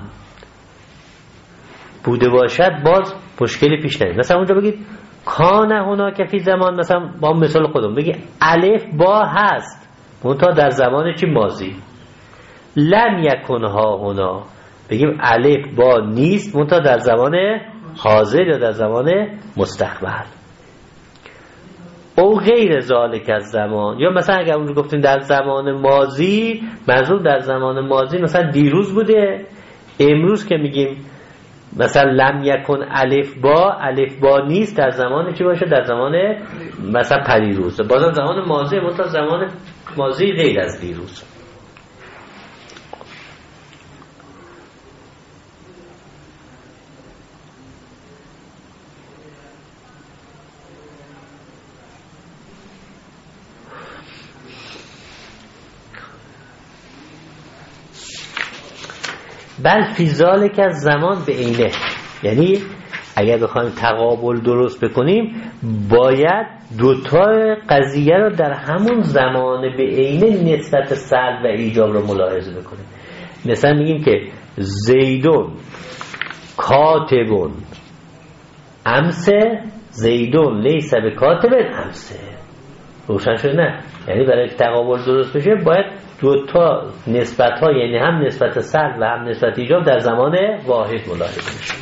[SPEAKER 1] بوده باشد باز مشکلی پیش نمیاد. مثلا اونجا بگید کان هنا که فی زمان، مثلا با مثال خودم بگید الف با هست منتها در زمان چی؟ ماضی. لم یکن ها هنا بگیم الف با نیست منتها در زمان حاضر یا در زمان مستقبل. او غیر ذالک از زمان، یا مثلا اگر اونجا گفتیم در زمان ماضی، منظور در زمان ماضی مثلا دیروز بوده، امروز که میگیم مثلا لم یکن الف با نیست در زمان چی باشه؟ در زمان مثلا پریروز، بازم زمان ماضی منتها زمان ماضی غیر از دیروز. بل فی ذالک از زمان به عینه، یعنی اگر بخوایم تقابل درست بکنیم باید دوتا قضیه رو در همون زمان به عینه نسبت سلب و ایجاب رو ملاحظه بکنیم. مثلا میگیم که زیدون کاتبون امسه، زیدون لیس به کاتبن امسه. روشن شد نه؟ یعنی برای تقابل درست بشه باید دوتا نسبت ها، یعنی هم نسبت سلب و هم نسبت ایجاب در زمان واحد ملاحظه میشه.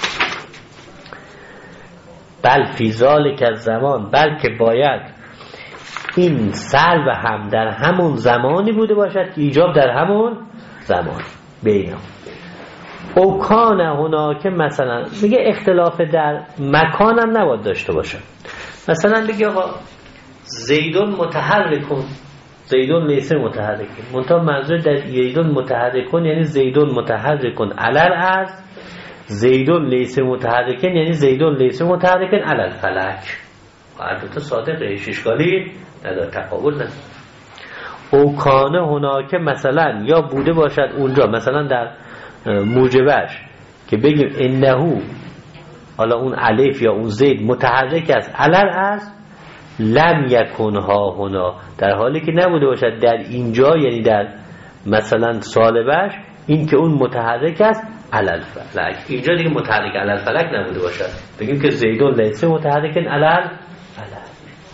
[SPEAKER 1] بل فی ذالک از زمان، بلکه باید این سلب هم در همون زمانی بوده باشد که ایجاب در همون زمان بینم. او کان هنا که مثلا میگه اختلاف در مکان هم نباید داشته باشه. مثلا بگه آقا زیدون متحرکون، زیدون لیس متحرکون، منتها منظور در زیدون متحرکون یعنی زیدون متحرکون علل از، زیدون لیس متحرکون یعنی زیدون لیس متحرکون علل فلک. هر دوتا صادقه، هیچ اشکالی نداره، تقابل نداره. او کانه هنا که مثلا یا بوده باشد اونجا، مثلا در موجبش که بگیم انهو، حالا اون الف یا اون زید متحرک است علل از، لم یکن ها هنا، در حالی که نبوده باشد در اینجا، یعنی در مثلا سالبش این که اون متحرک است علل فلک. اینجا دیگه متحرک علل فلک نبوده باشد، بگیم که زیدون لیس متحرکن علل فلک.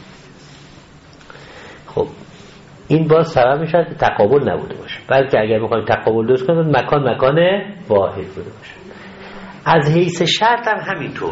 [SPEAKER 1] خب این باز سبب میشه که تقابل نبوده باشه، بلکه اگر بخوایم تقابل درست کنیم مکان واحد بوده باشه. از حیث شرط هم همینطور.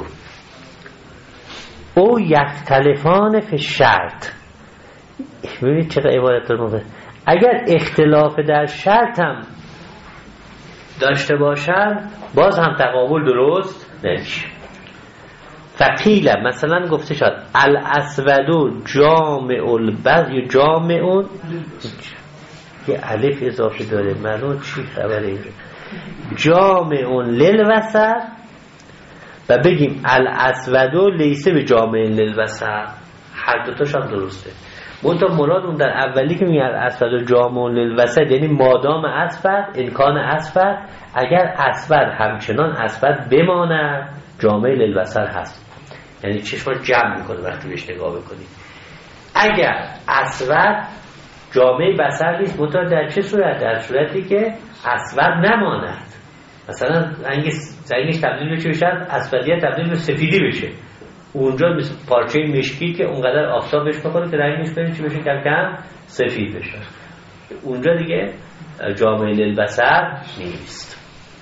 [SPEAKER 1] او یختلفان فی شرط، ببینید چقدر عبارت داره. اگر اختلاف در شرط هم داشته باشد باز هم تقابل درست نمیشه. فقیل مثلا گفته شد الاسودو جامع البز یا جامعون، یه الف اضافه داره، معلوم چی خبره اینجا. جامعون للوسط و بگیم الاسود لیس به جامع للبصر، هر دوتاش هم درسته. منتها مراد اون در اولی که میگه الاسود جامع للبصر یعنی مادام اسود، امکان اسود، اگر اسود همچنان اسود بماند جامع للبصر هست، یعنی چشم جمع میکنه وقتی بهش نگاه بکنید. اگر اسود جامع بصر نیست، منتها در چه صورت؟ در صورتی که اسود نماند، مثلا رنگش تبدیل بشه، اسودیت تبدیل به سفیدی بشه، اونجا مثل پارچه مشکی که اونقدر آفتابش بخوره که رنگش بشه کم کم سفید بشه، اونجا دیگه جامع للبصر نیست.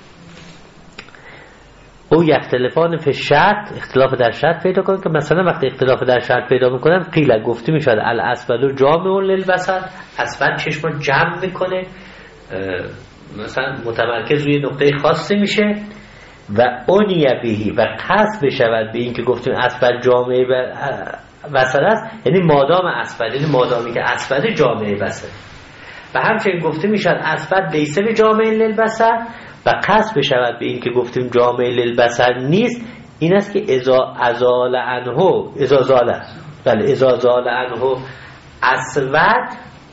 [SPEAKER 1] او یختلفان فی الشرط، اختلاف در شرط پیدا کنن که مثلا وقتی اختلاف در شرط پیدا میکنن قیل گفته میشد الاسود جامع للبصر، اسود چشم جمع میکنه، مثلا متمرکز روی نقطه خاصی میشه و اونیه بهی و قصد بشود به این که گفتیم اسود جامع بصر است، یعنی مادام اسود، یعنی مادامی که اسود جامع بصر. و همچنین گفته میشد اسود لیس به جامع للبصر و قصد بشود به این که گفتیم جامع للبصر نیست، این است که اذا زال عنه اسود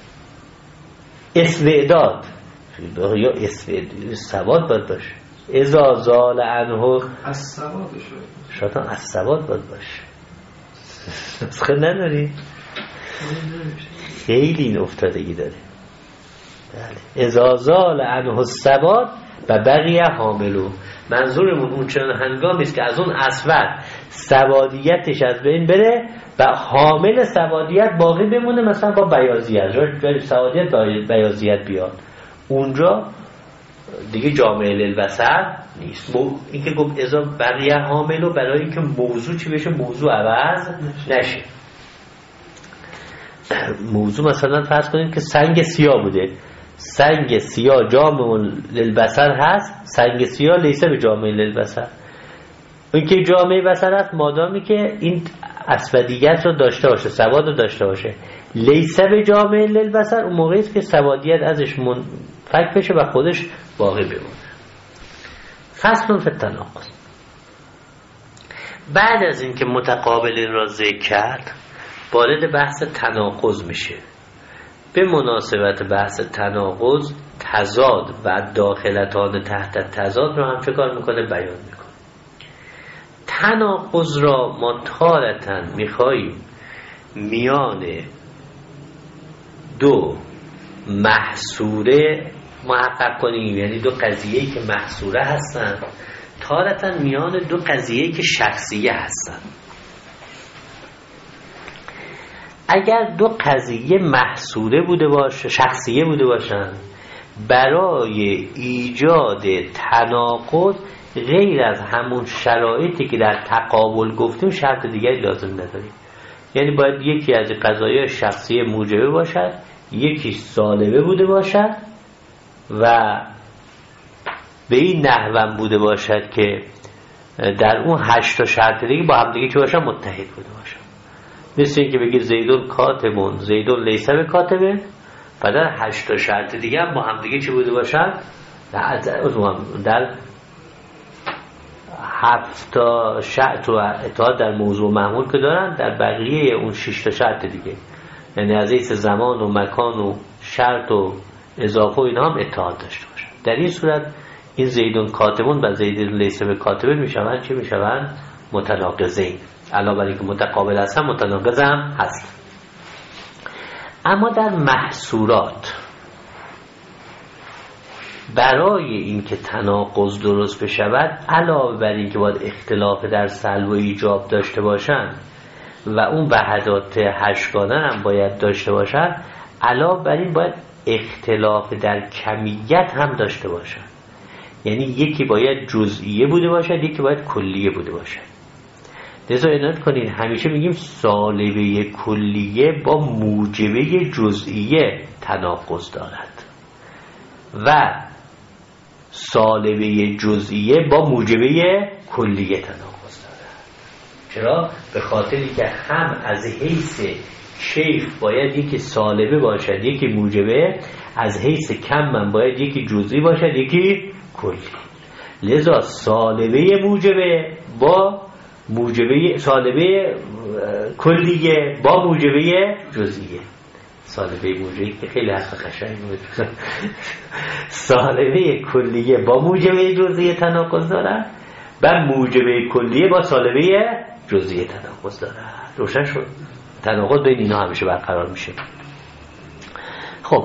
[SPEAKER 1] استعداد یا سواد باید باشه، اذا زال عنه شاطان السواد باید باشه. نسخه نداری؟ خیلی این افتادگی داره. اذا زال عنه السواد و بقیه حاملو، منظورمون اون چنان هنگامی است که از اون اسود سوادیتش از بین بره و حامل سوادیت باقی بمونه، مثلا با بیاضیت، جای سوادیت با بیاضیت بیاد، اونجا دیگه جامع للبصر نیست. این که گفت اذا بقیه حاملو برای اینکه موضوع چی بشه، موضوع عوض نشه. موضوع مثلا فرض کنید که سنگ سیاه بوده، سنگ سیاه جامع للبصر هست، سنگ سیاه لیسه به جامع للبصر. این که جامع بصر هست مادامی که این اسودیت رو داشته باشه، سواد رو داشته باشه. لیسه به جامع للبصر اون موقعی است که سوادیت ازش منفک بشه و خودش باقی بمونه. فصل فی التناقض. بعد از اینکه متقابلین را ذکر کرد وارد بحث تناقض میشه. به مناسبت بحث تناقض تضاد و داخلتان تحت تضاد رو هم چه کار میکنه؟ بیان میکنه. تناقض را ما تارتاً میخواییم میان دو محصوره محقق کنیم، یعنی دو قضیه‌ای که محصوره هستن، تارتاً میان دو قضیه‌ای که شخصیه هستن. اگر دو قضیه محصوره بوده باشه، شخصیه بوده باشن، برای ایجاد تناقض غیر از همون شرایطی که در تقابل گفتیم شرط دیگری لازم نداریم. یعنی باید یکی از قضایای شخصیه موجبه باشد، یکی سالبه بوده باشد و به این نحو بوده باشد که در اون 8 تا شرط دیگه با هم دیگه چه باشن؟ متحد بوده باشن. مثل این که بگید زیدون کاتبون، زیدون لیسه به کاتبه، و در 8 تا شرط دیگه هم با هم دیگه چه بوده باشن؟ در 7 تا شرط و اتحاد در موضوع معمول که دارن، در بقیه اون 6 تا شرط دیگه، یعنی از حیث زمان و مکان و شرط و اضافه و اینا هم اتحاد داشته باشن. در این صورت این زیدون کاتبون و زیدون لیسه به کاتبه میشوند چه میشوند؟ متناقضین. علاوه بر اینکه متقابل هستن متناقض هم هست. اما در محصورات برای اینکه تناقض درست بشود، علاوه بر اینکه باید اختلاف در سلب و ایجاب داشته باشند و اون وحدات هشتگانه هم باید داشته باشند، علاوه بر این باید اختلاف در کمیت هم داشته باشند. یعنی یکی باید جزئیه بوده باشد، یکی باید کلیه بوده باشد. لذا عنایت کنید همیشه میگیم سالبه کلیه با موجبه جزئیه تناقض دارد و سالبه جزئیه با موجبه کلیه تناقض دارد. چرا؟ به خاطری که هم از حیث کیف باید یکی سالبه باشد یکی موجبه، از حیث کم من باید یکی جزئی باشد یکی کلی. لذا سالبه موجبه با موجبه سالبه کلیه با موجبه جزئیه. سالبه موجبه که خیلی حرف قشنگی بود. سالبه کلیه با موجبه جزئیه تناقض داره و موجبه کلیه با سالبه جزئیه تناقض داره. روشن شد؟ تناقض بین اینا همیشه برقرار میشه. خب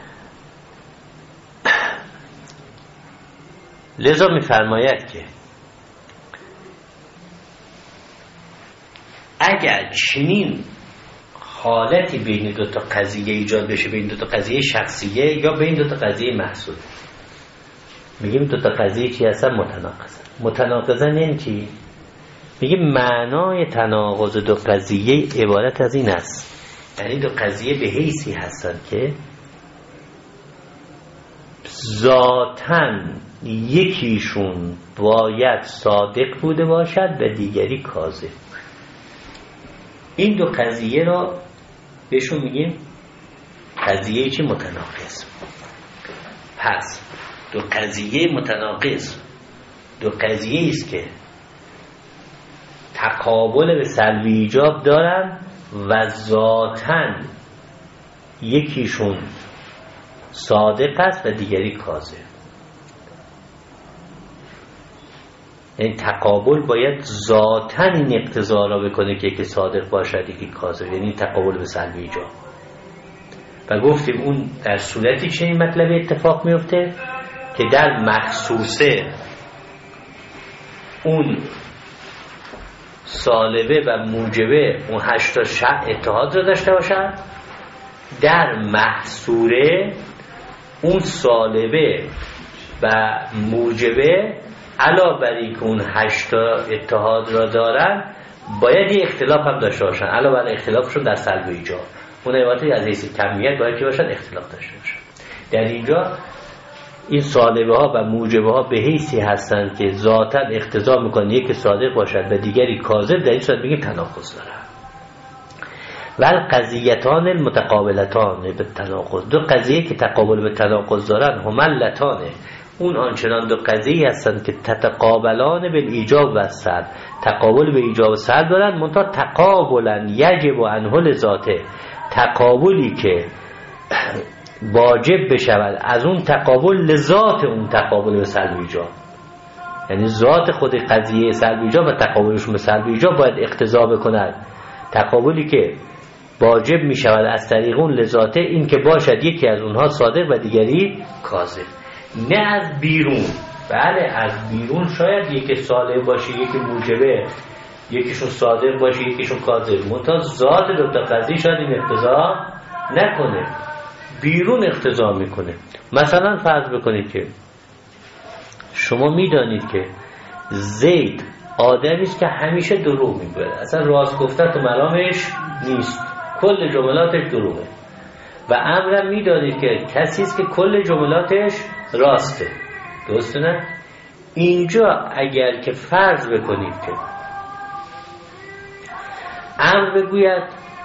[SPEAKER 1] لذا میفرماید که اگر چنین حالتی بین دو تا قضیه ایجاد بشه، بین دو تا قضیه شخصیه یا بین دو تا قضیه محسوب، میگیم دو تا قضیه چی هستن؟ متناقضن. متناقضن یعنی چی؟ میگیم معنای تناقض دو قضیه عبارت از این است، یعنی دو قضیه به حیثی هستن که ذاتاً یکیشون باید صادق بوده باشد و دیگری کاذب. این دو قضیه را بهشون میگیم قضیه چی؟ متناقض. پس دو قضیه متناقض دو قضیه است که تقابل به سلبی ایجاب دارن و ذاتاً یکیشون صادق است و دیگری کاذب. یعنی تقابل باید ذاتاً این اقتضا را بکنه که یکی صادق باشد یکی کاذب، یعنی تقابل به سلبی ایجاب. و گفتیم اون در صورتی چنین مطلب اتفاق میفته که در مخصوصه اون سالبه و موجبه اون 8 تا اتحاد را داشته باشن، در محصوره اون سالبه و موجبه علاوه بر اینکه اون 8 تا اتحاد را دارن باید یه اختلاف هم داشته باشن، علاوه بر اختلافشون در سلب و ایجاب. اون عبارتی از حیث کمیت باید که باشن اختلاف داشته باشن. در اینجا این سالبه ها و موجبه ها به حیثی هستند که ذاتاً اقتضا میکنه یکی صادق باشد و دیگری کاذب، در این صورت بگیم تناقض دارن. والقضیتان المتقابلتان به تناقض، دو قضیه که تقابل به تناقض دارن هملتانه، اون آنچنان دو قضیه هستند که تتقابلان به ایجاب و سلب، تقابل به ایجاب و سلب دارن، منتها تقابلا یجب عنه لذاته، تقابلی که واجب بشود از اون تقابل لذات اون تقابل به سلب ایجاب، یعنی ذات خود قضیه سلب ایجاب و تقابلشون به سلب ایجاب باید اقتضا بکند تقابلی که واجب می شود از طریق اون لذاته این که باشد یکی از اونها صادق و دیگری کاذب. نه از بیرون، بله از بیرون شاید یکی صالح باشه یکی موجبه، یکیشون صادق باشه یکیشون کاذب، منتها ذات دو تا قضیه شاید این اقتضا نکنه، بیرون اقتضا میکنه. مثلا فرض بکنید که شما میدانید که زید آدمی است که همیشه دروغ میگه، اصلا راست گفتن تو مرامش نیست، کل جملاتش دروغه، و امرم میدانید که کسی است که کل جملاتش راسته، درسته نه؟ اینجا اگر که فرض بکنید که امر بگوید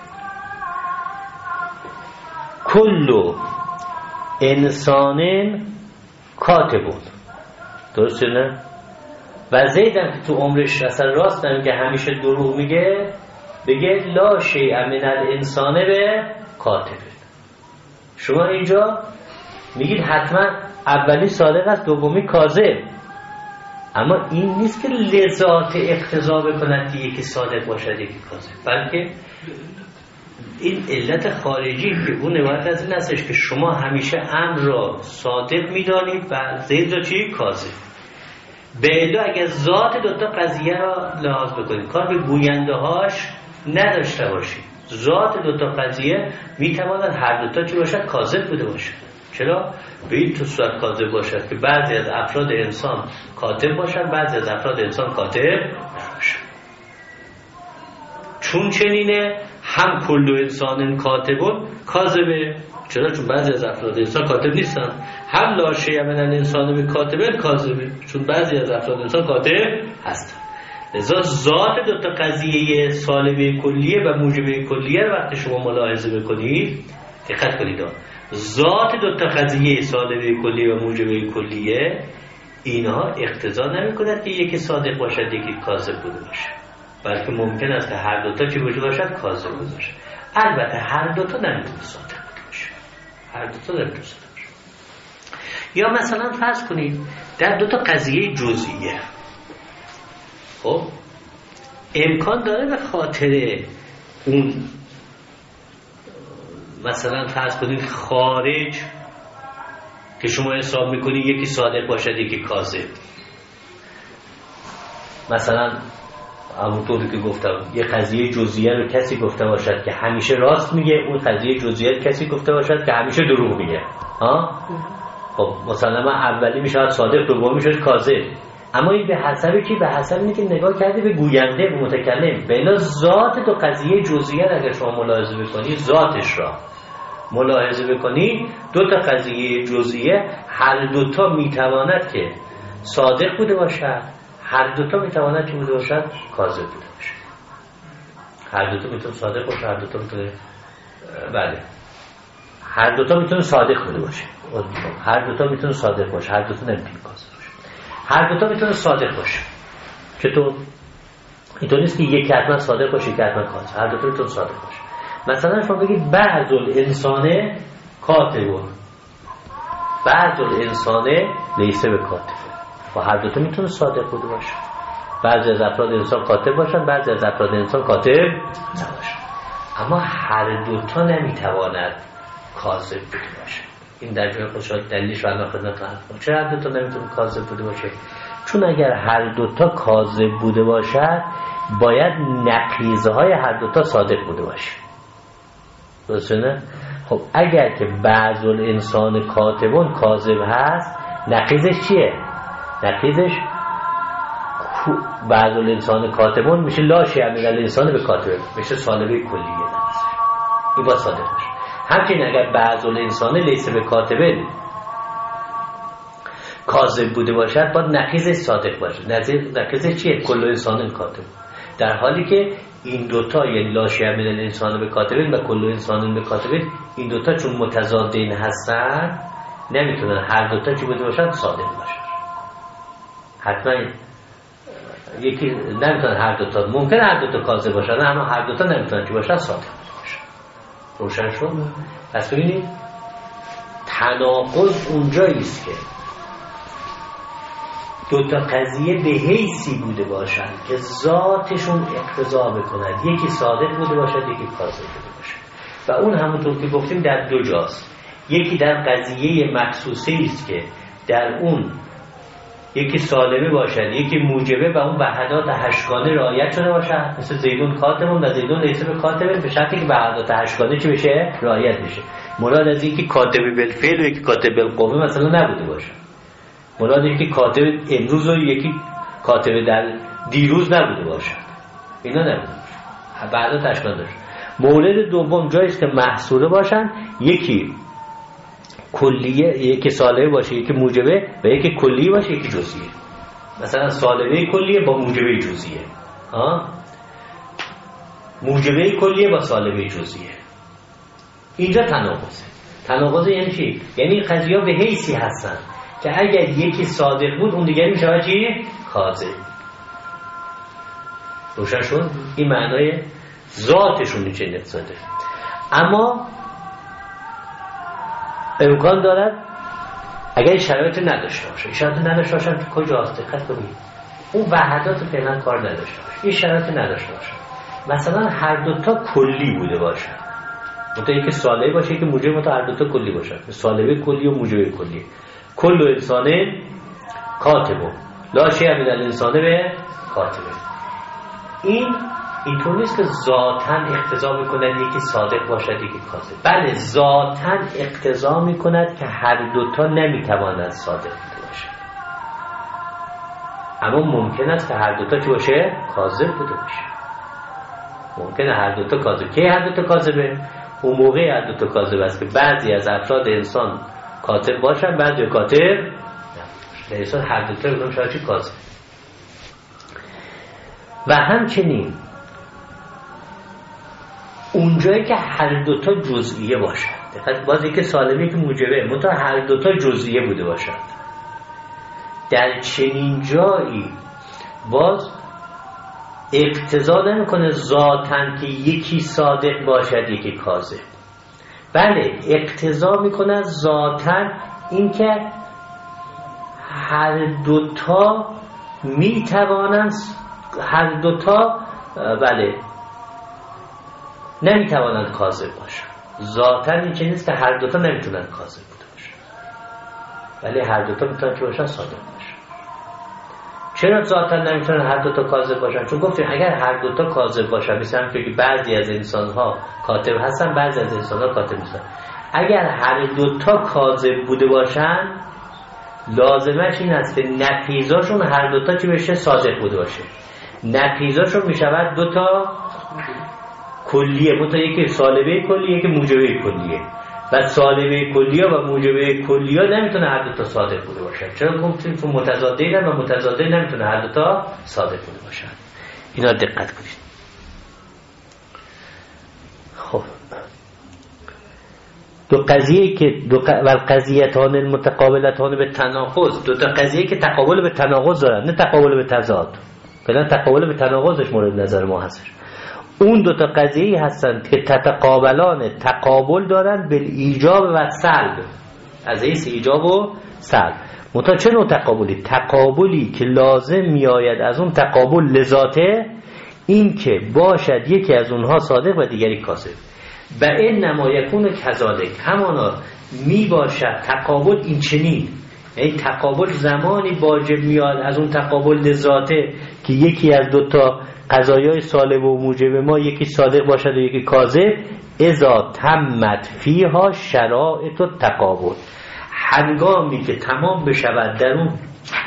[SPEAKER 1] کل انسان کاتبون، درسته نه؟ و زیدم که تو عمرش اصلا راست نمیگه همیشه دروغ میگه، بگه لا شیء من الانسان به کاتبه. شما اینجا میگید حتما اولی صادق است دومی کاذب، اما این نیست که لذات اقتضا بکند که یکی صادق باشد یکی کاذب، بلکه این علت خارجی که اون عبارت از این هستش که شما همیشه امر را صادق میدانید و زید را چی؟ کاذب. به علو اگر ذات دوتا قضیه را لحاظ بکنید، کار به گوینده هاش نداشته باشید، ذات دوتا قضیه میتواند هر دوتا چی باشد؟ کاذب بوده باشد. چرا؟ به این تو صورت کاذب باشد که بعضی از افراد انسان کاتب باشد، بعضی از افراد انسان کاتب نباشد. چون چنینه هم کل انسان کاتبون کاذبه، چرا؟ چون بعضی از افراد انسان کاتب نیستن. هم لا شیء من الانسان به کاتبه کاذبه، چون بعضی از افراد انسان کاتب هستن. لذا ذات دو تا قضیه سالبه کلیه و موجبه کلیه رو وقتی شما ملاحظه بکنید، دقت کنید، ذات دو تا قضیه سالبه کلیه و موجبه کلیه اینها اقتضا نمی‌کند که یکی صادق باشد یکی کاذب بوده باشه، بلکه ممکن است که هر دوتا چی وجود باشد؟ کاذب بوده باشه. البته هر دوتا نمیتونه صادق بوده باشه، هر دوتا نمیتونه صادق باشه. یا مثلا فرض کنید در دوتا قضیه جزئیه، خب امکان داره به خاطر اون مثلا فرض کنید خارج که شما حساب میکنید یکی صادق باشد یکی کاذب. مثلا همونطوری که گفتم یه قضیه جزئیه رو کسی گفته باشد که همیشه راست میگه، اون قضیه جزئیه کسی گفته باشد که همیشه دروغ میگه. خب مثلا اولی میشه صادق، دومی میشه کاذب. اما این به حسب کی؟ به حسب اینه که نگاه کردی به گوینده، به متکلم. بلا ذات دو قضیه جزئیه اگر شما ملاحظه بکنی، ذاتش را ملاحظه بکنی، دو تا قضیه جزئیه هر دوتا میتواند که صادق بوده باشد، هر دوتا میتواند که بوده باشد کاذب بوده باشد. هر دوتا میتونه صادق باشه، هر دوتا میتونه بله هر دوتا میتونه صادق بوده باشه، هر دوتا میتونه صادق باشه، هر دوتا نمیتونه کاذب باشه. هر دوتا میتونه صادق باشه. چطور؟ اینطور نیست که یکی حتما صادق باشه یکی حتما کاذب. هر دوتا میتونه صادق باشه. مثلا شما بگید بعض الانسان کاتب، بعض الانسان لیس به کاتب، و هر دوتا میتونه صادق بوده باشه. بعضی از افراد انسان کاتب باشن، بعضی از افراد انسان کاتب نباشن. اما هر دوتا نمیتواند کاذب بوده باشه. این در جای خودش دلیلش رو خدمتتون عرض کنم. چرا هر دوتا نمیتونه کاذب بوده باشه؟ چون اگر هر دوتا کاذب بوده باشد باید نقیضه های هر دوتا صادق بوده باشه. درسته نه؟ خب اگر که بعض الانسان کاتبون کاذب هست، نقیضش چیه؟ نقیضش بعض الانسان کاتبون میشه لا شیء من الانسان به کاتبه، میشه سالبه کلیه. این باید صادق باشه. همچنین اگر بعض الانسان لیس به کاتبه کاذب بوده باشد باید نقیضش صادق باشه. نقیضش چیه؟ کل انسان کاتب. در حالی که این دوتا یعنی لا شیء من الانسان به کاتبه و کل انسان به کاتبه، این دوتا چون متضادین هستن نمیتونن هر دوتا چی بوده باشن؟ صادق باشن. حتما یکی نمیتونن هر دوتا، ممکن هر دوتا کاذب باشن اما هر دوتا نمیتونن چی باشن؟ صادق باشن. روشن شد؟ پس ببینید تناقض اونجایی است که دوتا قضیه به حیثی بوده باشن که ذاتشون اقتضا بکند یکی صادق بوده باشد یکی کاذب بوده باشد، و اون همونطور که گفتیم در دو جاست. یکی در قضیه مخصوصه است که در اون یکی سالمه باشد یکی موجبه و اون وحدات هشتگانه رعایت شده باشد، مثل زیدون کاتبون و زیدون لیس به کاتبه، به شرطی که وحدات هشتگانه چی بشه؟ رعایت بشه. مراد از اینکه کاتب بالفعل و یکی کاتب بالقوه مثلا نبوده باشه. مراد اینکه کاتب امروز و یکی کاتب در دیروز نبوده باشد. اینا نبوده باشه. وحدات هشتگانه داشت. مورد دوم جایی است که محصوره باشن، یکی کلیه، یکی سالبه باشه یکی موجبه، و یکی کلیه باشه یکی جزئیه. مثلا سالبه کلیه با موجبه جزئیه، موجبه کلیه با سالبه جزئیه. اینجا تناقضه. تناقض یعنی چی؟ یعنی قضیه به حیثی هستن که اگر یکی صادق بود اون دیگری میشه چی؟ کاذب. روشن شد؟ این معنای ذاتشون میشه نقصده. اما امکان دارد اگر شرایط نداشته باشه، شرایط نداشته باشن که کجاست؟ دقت کنید اون وحدات فعلا کار نداشته باشه، این شرایط نداشته باشه. مثلا هر دوتا کلی بوده باشه، متا یکی سالبه باشه یکی موجب، متا هر دوتا کلی باشه، سالبه کلی و موجب کلی. کل انسان کاتبه لا شیء من الانسان به کاتبه. اینطور نیست که ذاتاً اقتضا میکند یکی صادق باشد یکی کاذب. بله ذاتاً اقتضا میکند که هر دوتا نمیتواند صادق بوده باشه، اما ممکن است که هر دوتا چی باشه؟ کاذب بوده باشه. ممکنه هر دوتا کاذب. کی هر دوتا کاذبه؟ اون موقع هر دوتا کاذب است که بعضی از افراد انسان کاتب باشن بعضی کاتب نباشه. انسان هر دوتا بودن شاید چی کاذب. و همچنین اونجایی که هر دوتا جزئیه باشد، دقیقاً باز یکی سالمی که موجبه، منتها هر دوتا جزئیه بوده باشد، در چنین جایی باز اقتضا نمیکنه ذاتاً که یکی صادق باشد یکی کاذب. بله اقتضا میکنه ذاتاً اینکه هر دوتا میتوانند، هر دوتا بله نمیتوانند کاذب باشند. ذاتاً این چه نیست که هر دوتا نمیتونند کاذب بوده باشند، ولی هر دوتا میتونن که باشن صادق باشن. چرا ذاتاً نمیتونن هر دوتا کاذب باشن؟ چون گفتیم اگر هر دوتا کاذب باشن، مثلا که بعضی از انسان‌ها کاتب هستن، بعضی از انسان‌ها کاتب نیستن، اگر هر دوتا کاذب بوده باشن لازمش این است که نقیضاشون هر دوتا چی بشه؟ صادق بوده باشه. نقیضاشون میشود دوتا کلیه، دوتا، یکی سالبه کلیه یکی موجبه کلیه، و سالبه کلیه و موجبه کلیه نمیتونه هر دوتا صادق بوده باشن. چرا گفتیم تو متضادین و متضادین نمیتونه هر دوتا صادق بوده باشن. اینا دقت کنید. خب دو قضیه که والقضیتان المتقابلتان به تناقض، دو تا قضیه که تقابل به تناقض دارن، نه تقابل به تضاد. کلا تقابل به تناقضش مورد نظر ما هستش. اون دو تا قضیه هستند که تتقابلان تقابل دارن به ایجاب و سلب، از حیث ایجاب و سلب. منتها چه نوع تقابلی؟ تقابلی که لازم میآید از اون تقابل لذاته این که باشد یکی از اونها صادق و دیگری کاذب. و انما یکون کذالک، همانا می باشد تقابل این چنین، یعنی تقابل زمانی واجب میاد از اون تقابل لذاته که یکی از دوتا قضایای سالب و موجب ما یکی صادق باشد و یکی کاذب، اذا تمت فیها شرایط التقابل، هنگامی که تمام بشود در اون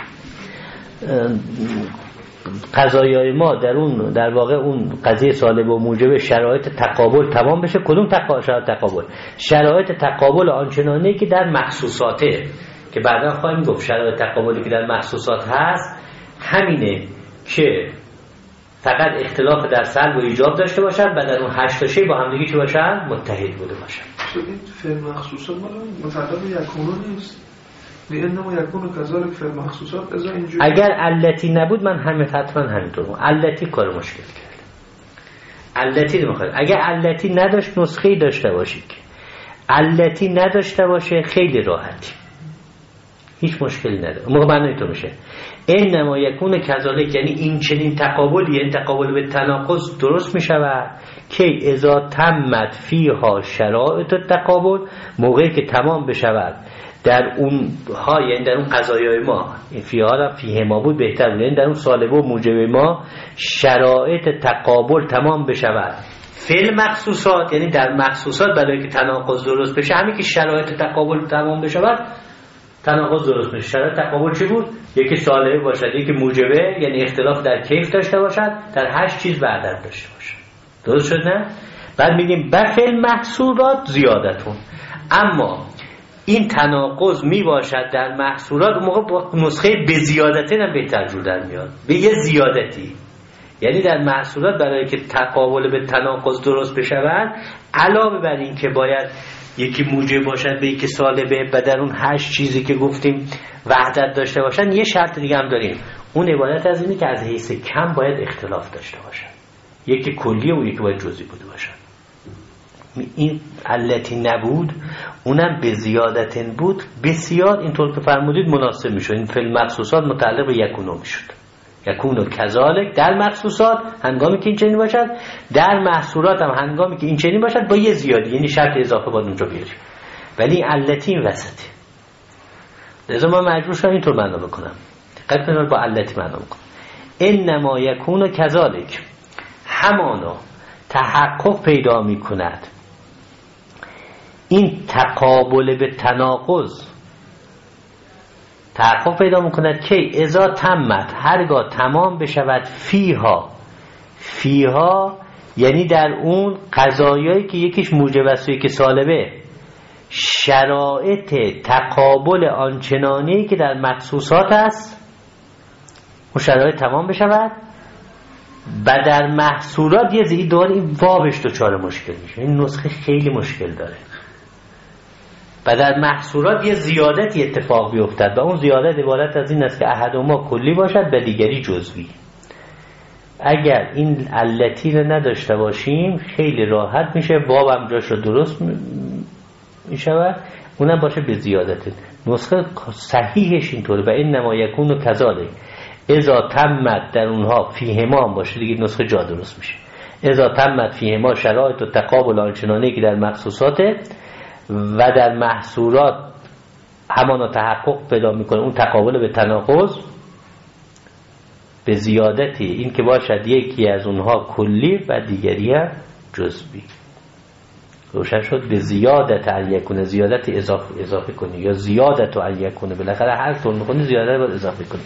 [SPEAKER 1] قضایای ما، در واقع اون قضیه سالب و موجب شرایط تقابل تمام بشه. کدوم شرایط تقابل؟ شرایط تقابل آنچنانی که در محسوساته، که بعدا خواهیم گفت شرایط تقابلی که در محسوسات هست همینه که فقط اختلاف در سلب و ایجاب داشته باشن و در اون 8 تا شی با هم دیگه چه باشن؟ متحد بوده باشن.
[SPEAKER 2] این فعل مخصوصات متعلق به یکونو نیست، لأنه یکون کذالک فعل مخصوصات. اذا اینجوری
[SPEAKER 1] اگر علتی نبود من حتما همینطور علتی کار مشکل کرد. علتی نمیخواد. اگر علتی نداشت نسخه‌ای داشته باشی که علتی نداشته باشه خیلی راحتی، هیچ مشکلی نداره. موقع معنی تو میشه انما یکون کذالک، یعنی این چنین تقابلی، یعنی تقابل به تناقض درست میشود که اذا تمت فیها شرایط التقابل، موقعی که تمام بشود در اون ها، یعنی در اون قضایای ما، این فیها را فیه ما بود بهتر بود، یعنی در اون سالب و موجب ما شرایط تقابل تمام بشود فعل مخصوصات، یعنی در مخصوصات برای که تناقض درست بشه همین که شرایط تقابل تمام بشود تناقض درست بشه. شرایط تقابل چی بود؟ یکی سالبه باشد یکی موجبه، یعنی اختلاف در کیف داشته باشد، در 8 چیز وحدت داشته باشد. درست شد نه؟ بعد میگیم بخل محصولات زیادتون، اما این تناقض می باشد در محصولات، اون موقع با نسخه به زیادتین هم بهتر جور در میاد، به یه زیادتی، یعنی در محصولات برای که تقابل به تناقض درست بشود علاوه بر این که باید یکی موجب باشد به یکی سالبه و در اون 8 چیزی که گفتیم وحدت داشته باشن، یه شرط دیگه هم داریم، اون عبارت از اینه که از حیث کم باید اختلاف داشته باشن، یکی کلیه و یکی باید جزئی بوده باشن. این علتی نبود، اونم به زیادتن بود، بسیار اینطور که فرمودید مناسب میشد. این فعل مخصوصات متعلق به یکونو میشد، یکونو کذالک در مخصوصات هنگامی که این چنین باشد، در محصولات هم هنگامی که این چنین باشد با یه زیادی، یعنی شرط اضافه باید اونجا بیاریم، ولی این علتی این وسطه. لذا من مجبور شدم اینطور معنا بکنم، دقت کنید با علتی معنا بکنم. انما یکونو کذالک، همانا تحقق پیدا میکند این تقابل به تناقض، تحقق پیدا میکند که اذا تمت، هرگاه تمام بشود فیها یعنی در اون قضایایی که یکیش موجب است و یکی سالبه، شرایط تقابل آنچنانی که در مخصوصات است، اون شرایط تمام بشود و در محصولات یه زیدی داره، این وابش دوچار مشکل میشه. این نسخه خیلی مشکل داره. و در محصورات یه زیادتی اتفاق بیفتد و اون زیادت عبارت از این است که احدهما کلی باشد و دیگری جزئی. اگر این علتی رو نداشته باشیم خیلی راحت میشه باب هم جاش رو درست میشود، اونم باشه به زیادت. نسخه صحیحش اینطوره و این نما یکون و کذالک اذا تمت در اونها فیهما هم باشه، دیگه نسخه جا درست میشه. اذا تمت فیهما شرایط و تقابل آنچنانی که در مخصوصاته و در محصورات همانا تحقق پیدا میکنه، اون تقابل به تناقض به زیادتی این که باشد یکی از اونها کلی و دیگری هم جزئی. روشن شد؟ به زیادت الیکونه، زیادت اضافه کنی یا زیادت الیکونه، بالاخره هر طور میکنی زیادت باید اضافه کنی.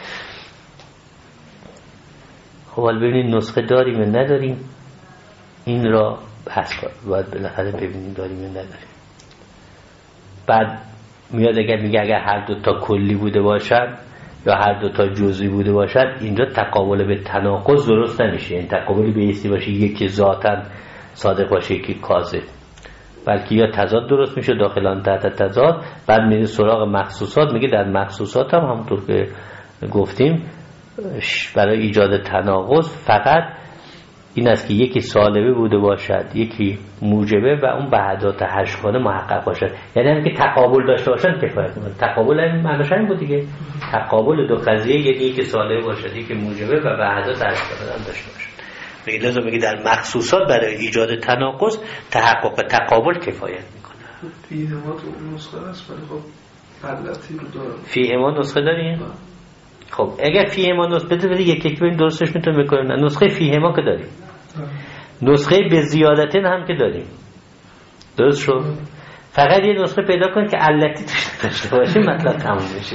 [SPEAKER 1] خب حال ببینید نسخه داریم و نداریم، این را بحث کنیم، باید بالاخره ببینیم داریم و نداریم. بعد میاد میگه اگر هر دو تا کلی بوده باشد یا هر دو تا جزئی بوده باشد، اینجا تقابل به تناقض درست نمیشه. این تقابلی بیستی باشه یکی ذاتاً صادق باشه یکی کاذب، بلکه یا تضاد درست میشه داخلان تحت تضاد. بعد میره سراغ مخصوصات، میگه در مخصوصات هم همونطور که گفتیم برای ایجاد تناقض فقط این است که یکی سالبه بوده باشد یکی موجبه و اون بعدات هشتگانه محقق باشد. یعنی هم که تقابل داشته باشن کفایت میکنه. تقابل این معناش این بود دیگه، تقابل دو قضیه، یعنی یکی سالبه باشد یکی موجبه و بعدات هشتگانه هم داشته باشد. لازم میگه در مخصوصات برای ایجاد تناقض تحقق تقابل کفایت میکنه.
[SPEAKER 2] فیهما تو نسخه هست ولی خب علتی رو داره.
[SPEAKER 1] فیهما نسخه داریم؟ خب اگر فیهما نسخه بده یک بریم درستش میتونیم بکنیم. نسخه فیهما که داریم، نسخه به زیادتن هم که داریم، درست شد؟ فقط یه نسخه پیدا کن که علتی داشته باشه مطلب تموم میشه.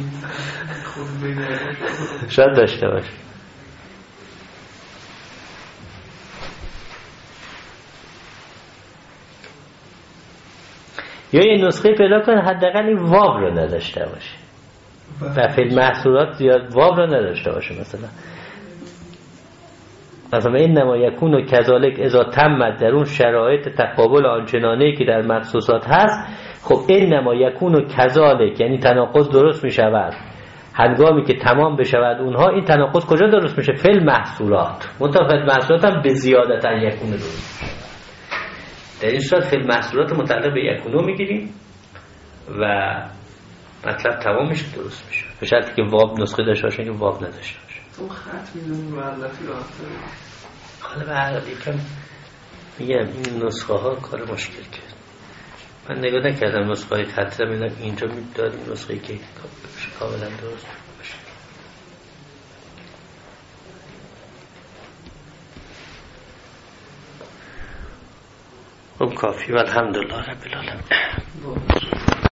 [SPEAKER 1] شاید داشته باشه. یا یه نسخه پیدا کن حداقل این واو رو نداشته باشه و فی المحصولات زیاد واو رو نداشته باشه. مثلا این نما یکون و کذالک اذا تمت در اون شرایط تقابل آنچنانه که در مخصوصات هست. خب این نما یکون و کذالک یعنی تناقض درست می شود هنگامی که تمام بشود اونها. این تناقض کجا درست میشه؟ فی المحصولات. متفاوت محصولات هم به زیادت یکون درست میشه. در این صورت فی المحصولات متعلق به یکونو میگیریم و مطلب تمام میشه درست میشه، به شرطی که واب نسخه داشته باشه که واب نداشته باشه.
[SPEAKER 2] تو خط میدونی معلفی راحته.
[SPEAKER 1] حالا به هر حال یکم میگم این نسخه ها کار مشکل کرد. من نگاه نکردم نسخه های خط رو، میدونم اینجا میداریم نسخه که کاملا درست باشه. خب کافی و الحمدلله رب العالمین.